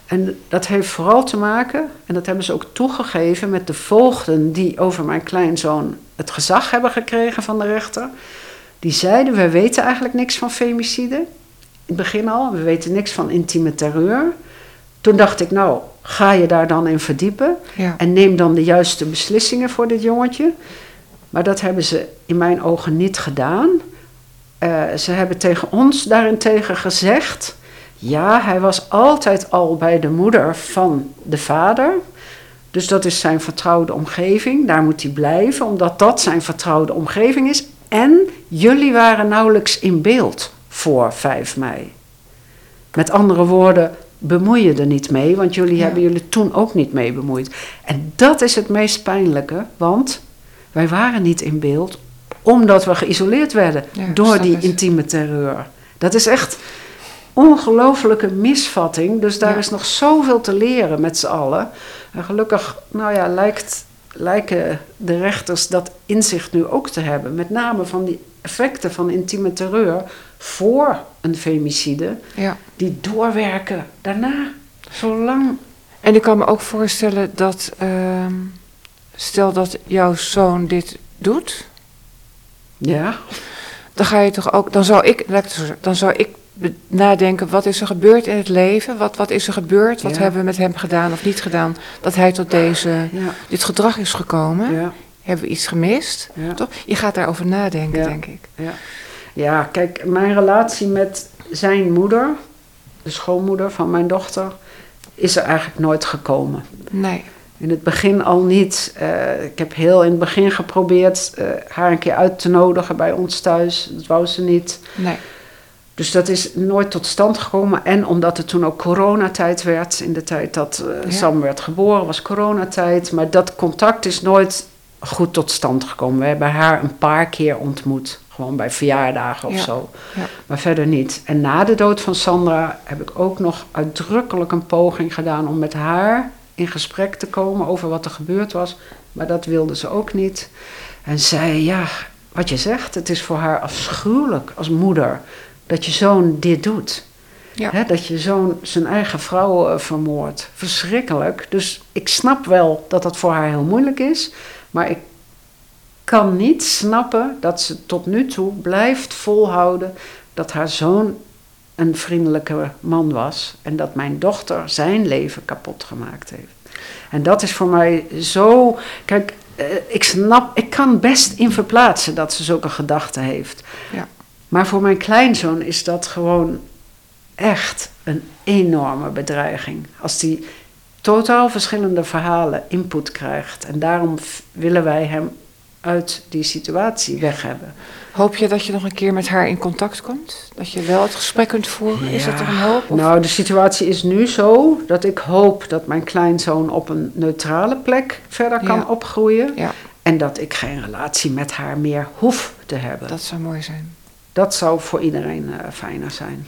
En dat heeft vooral te maken, en dat hebben ze ook toegegeven, met de voogden die over mijn kleinzoon het gezag hebben gekregen van de rechter. Die zeiden, we weten eigenlijk niks van femicide. In het begin al, we weten niks van intieme terreur. Toen dacht ik, nou, ga je daar dan in verdiepen? Ja. En neem dan de juiste beslissingen voor dit jongetje. Maar dat hebben ze in mijn ogen niet gedaan. Uh, ze hebben tegen ons daarentegen gezegd, ja, hij was altijd al bij de moeder van de vader. Dus dat is zijn vertrouwde omgeving. Daar moet hij blijven, omdat dat zijn vertrouwde omgeving is. En jullie waren nauwelijks in beeld voor vijf mei. Met andere woorden, bemoei je er niet mee, want jullie ja. hebben jullie toen ook niet mee bemoeid. En dat is het meest pijnlijke, want wij waren niet in beeld, omdat we geïsoleerd werden ja, door die het. intieme terreur. Dat is echt ongelofelijke misvatting, dus daar ja. is nog zoveel te leren met z'n allen. En gelukkig, nou ja, lijkt, lijken de rechters dat inzicht nu ook te hebben. Met name van die effecten van intieme terreur voor een femicide, ja. die doorwerken daarna, zolang. En ik kan me ook voorstellen dat, uh, stel dat jouw zoon dit doet, ja. dan ga je toch ook, dan zou ik, dan zou ik nadenken, wat is er gebeurd in het leven? Wat, wat is er gebeurd? Wat ja. hebben we met hem gedaan of niet gedaan? Dat hij tot deze, ja. dit gedrag is gekomen. Ja. Hebben we iets gemist? Ja. Toch? Je gaat daarover nadenken, ja. denk ik. Ja. ja, kijk, mijn relatie met zijn moeder, de schoonmoeder van mijn dochter, is er eigenlijk nooit gekomen. Nee. In het begin al niet. Uh, ik heb heel in het begin geprobeerd uh, haar een keer uit te nodigen bij ons thuis. Dat wou ze niet. Nee. Dus dat is nooit tot stand gekomen. En omdat het toen ook coronatijd werd, in de tijd dat uh, ja. Sam werd geboren, was coronatijd. Maar dat contact is nooit goed tot stand gekomen. We hebben haar een paar keer ontmoet. Gewoon bij verjaardagen of ja. zo. Ja. Maar verder niet. En na de dood van Sandra heb ik ook nog uitdrukkelijk een poging gedaan om met haar in gesprek te komen over wat er gebeurd was. Maar dat wilde ze ook niet. En zei, ja, wat je zegt, het is voor haar afschuwelijk als moeder dat je zoon dit doet. Ja. He, dat je zoon zijn eigen vrouw uh, vermoordt. Verschrikkelijk. Dus ik snap wel dat dat voor haar heel moeilijk is. Maar ik kan niet snappen dat ze tot nu toe blijft volhouden dat haar zoon een vriendelijke man was. En dat mijn dochter zijn leven kapot gemaakt heeft. En dat is voor mij zo. Kijk, uh, ik snap, ik kan best in verplaatsen dat ze zulke gedachten heeft. Ja. Maar voor mijn kleinzoon is dat gewoon echt een enorme bedreiging. Als die totaal verschillende verhalen input krijgt. En daarom willen wij hem uit die situatie weg hebben. Hoop je dat je nog een keer met haar in contact komt? Dat je wel het gesprek kunt voeren? Ja. Is dat er een hoop? Of? Nou, de situatie is nu zo dat ik hoop dat mijn kleinzoon op een neutrale plek verder kan ja. opgroeien. Ja. En dat ik geen relatie met haar meer hoef te hebben. Dat zou mooi zijn. Dat zou voor iedereen uh, fijner zijn.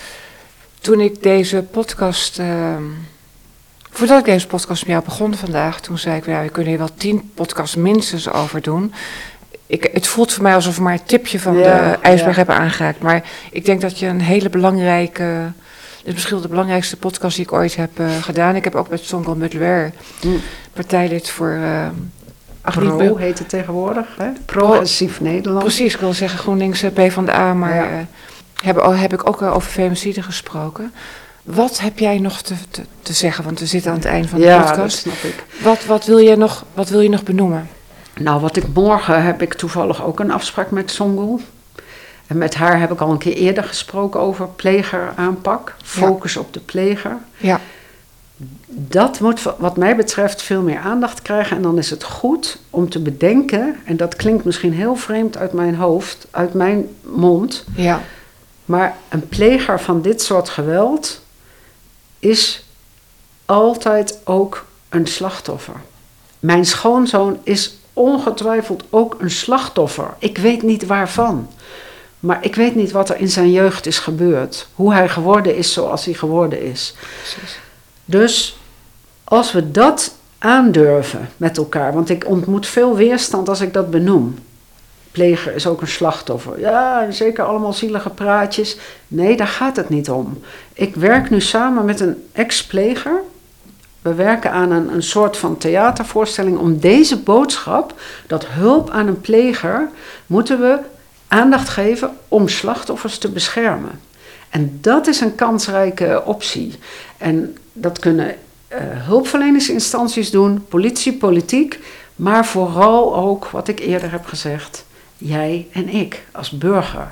Toen ik deze podcast... Uh, voordat ik deze podcast met jou begon vandaag, toen zei ik, nou, we kunnen hier wel tien podcasts minstens over doen. Ik, het voelt voor mij alsof we maar een tipje van ja, de ijsberg ja. hebben aangeraakt. Maar ik denk dat je een hele belangrijke... Dit is misschien wel de belangrijkste podcast die ik ooit heb uh, gedaan. Ik heb ook met Songol Mutluer, mm. partijlid voor... Uh, Pro heet het tegenwoordig, hè? Progressief Pro, Nederland. Precies, ik wil zeggen GroenLinks, PvdA, maar ja. uh, heb, heb ik ook uh, over femicide gesproken. Wat heb jij nog te, te, te zeggen? Want we zitten aan het eind van de ja, podcast. Dat snap ik. Wat, wat, wil je nog, wat wil je nog benoemen? Nou, wat ik morgen heb ik toevallig ook een afspraak met Songul. En met haar heb ik al een keer eerder gesproken over plegeraanpak. Focus ja. op de pleger. Ja. Dat moet wat mij betreft veel meer aandacht krijgen. En dan is het goed om te bedenken, en dat klinkt misschien heel vreemd uit mijn hoofd, uit mijn mond. Ja. Maar een pleger van dit soort geweld is altijd ook een slachtoffer. Mijn schoonzoon is ongetwijfeld ook een slachtoffer. Ik weet niet waarvan. Maar ik weet niet wat er in zijn jeugd is gebeurd. Hoe hij geworden is zoals hij geworden is. Precies. Dus als we dat aandurven met elkaar, want ik ontmoet veel weerstand als ik dat benoem. pleger is ook een slachtoffer. Ja, zeker allemaal zielige praatjes. Nee, daar gaat het niet om. Ik werk nu samen met een ex-pleger. We werken aan een, een soort van theatervoorstelling om deze boodschap, dat hulp aan een pleger, moeten we aandacht geven om slachtoffers te beschermen. En dat is een kansrijke optie. En dat kunnen uh, hulpverleningsinstanties doen, politie, politiek, maar vooral ook, wat ik eerder heb gezegd, jij en ik als burger.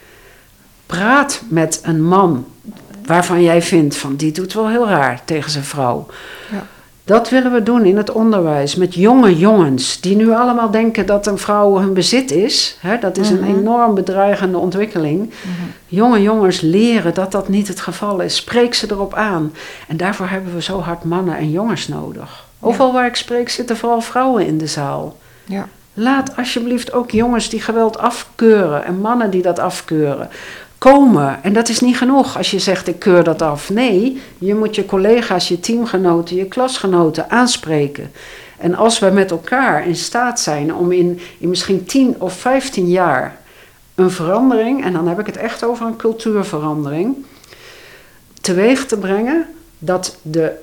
Praat met een man waarvan jij vindt van die doet wel heel raar tegen zijn vrouw. Ja. Dat willen we doen in het onderwijs met jonge jongens die nu allemaal denken dat een vrouw hun bezit is. Hè, dat is mm-hmm. een enorm bedreigende ontwikkeling. Mm-hmm. Jonge jongens leren dat dat niet het geval is. Spreek ze erop aan. En daarvoor hebben we zo hard mannen en jongens nodig. Overal ja. waar ik spreek zitten vooral vrouwen in de zaal. Ja. Laat alsjeblieft ook jongens die geweld afkeuren en mannen die dat afkeuren komen. En dat is niet genoeg als je zegt ik keur dat af. Nee, je moet je collega's, je teamgenoten, je klasgenoten aanspreken. En als we met elkaar in staat zijn om in, in misschien tien of vijftien jaar een verandering, en dan heb ik het echt over een cultuurverandering, teweeg te brengen dat de,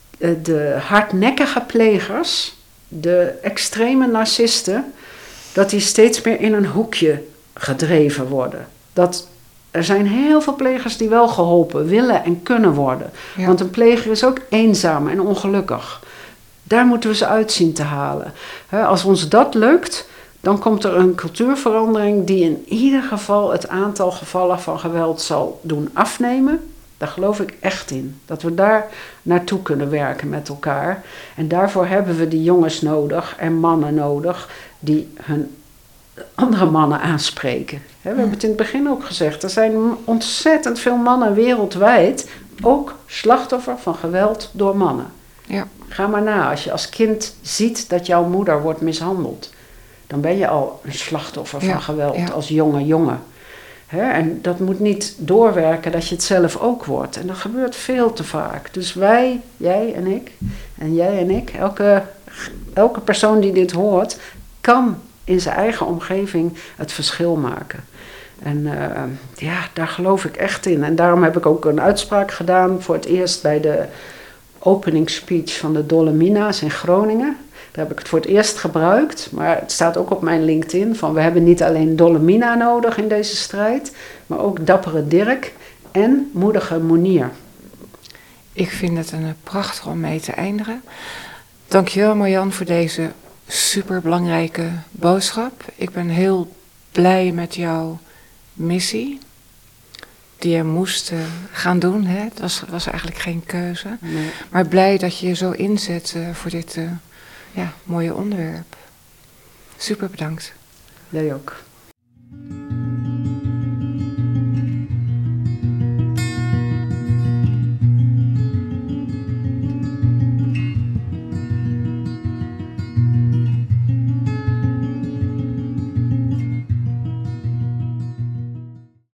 de hardnekkige plegers, de extreme narcisten, dat die steeds meer in een hoekje gedreven worden. Dat er zijn heel veel plegers die wel geholpen willen en kunnen worden. Ja. Want een pleger is ook eenzaam en ongelukkig. Daar moeten we ze uit zien te halen. He, als ons dat lukt, dan komt er een cultuurverandering die in ieder geval het aantal gevallen van geweld zal doen afnemen. Daar geloof ik echt in. Dat we daar naartoe kunnen werken met elkaar. En daarvoor hebben we die jongens nodig en mannen nodig die hun andere mannen aanspreken. We hebben het in het begin ook gezegd. Er zijn ontzettend veel mannen wereldwijd ook slachtoffer van geweld door mannen. Ja. Ga maar na. Als je als kind ziet dat jouw moeder wordt mishandeld, dan ben je al een slachtoffer van ja. geweld ja. als jonge jongen. He, en dat moet niet doorwerken dat je het zelf ook wordt. En dat gebeurt veel te vaak. Dus wij, jij en ik, en jij en ik, elke, elke persoon die dit hoort, kan in zijn eigen omgeving het verschil maken. En uh, ja, daar geloof ik echt in. En daarom heb ik ook een uitspraak gedaan voor het eerst bij de opening speech van de Dolomina's in Groningen. Daar heb ik het voor het eerst gebruikt, maar het staat ook op mijn LinkedIn van we hebben niet alleen Dolomina nodig in deze strijd, maar ook dappere Dirk en moedige Monier. Ik vind het een prachtig om mee te eindigen. Dankjewel Marjan voor deze superbelangrijke boodschap. Ik ben heel blij met jouw missie die je moest uh, gaan doen. Hè? Het was, was eigenlijk geen keuze. Nee. Maar blij dat je je zo inzet uh, voor dit uh, ja, mooie onderwerp. Super bedankt. Jij ook.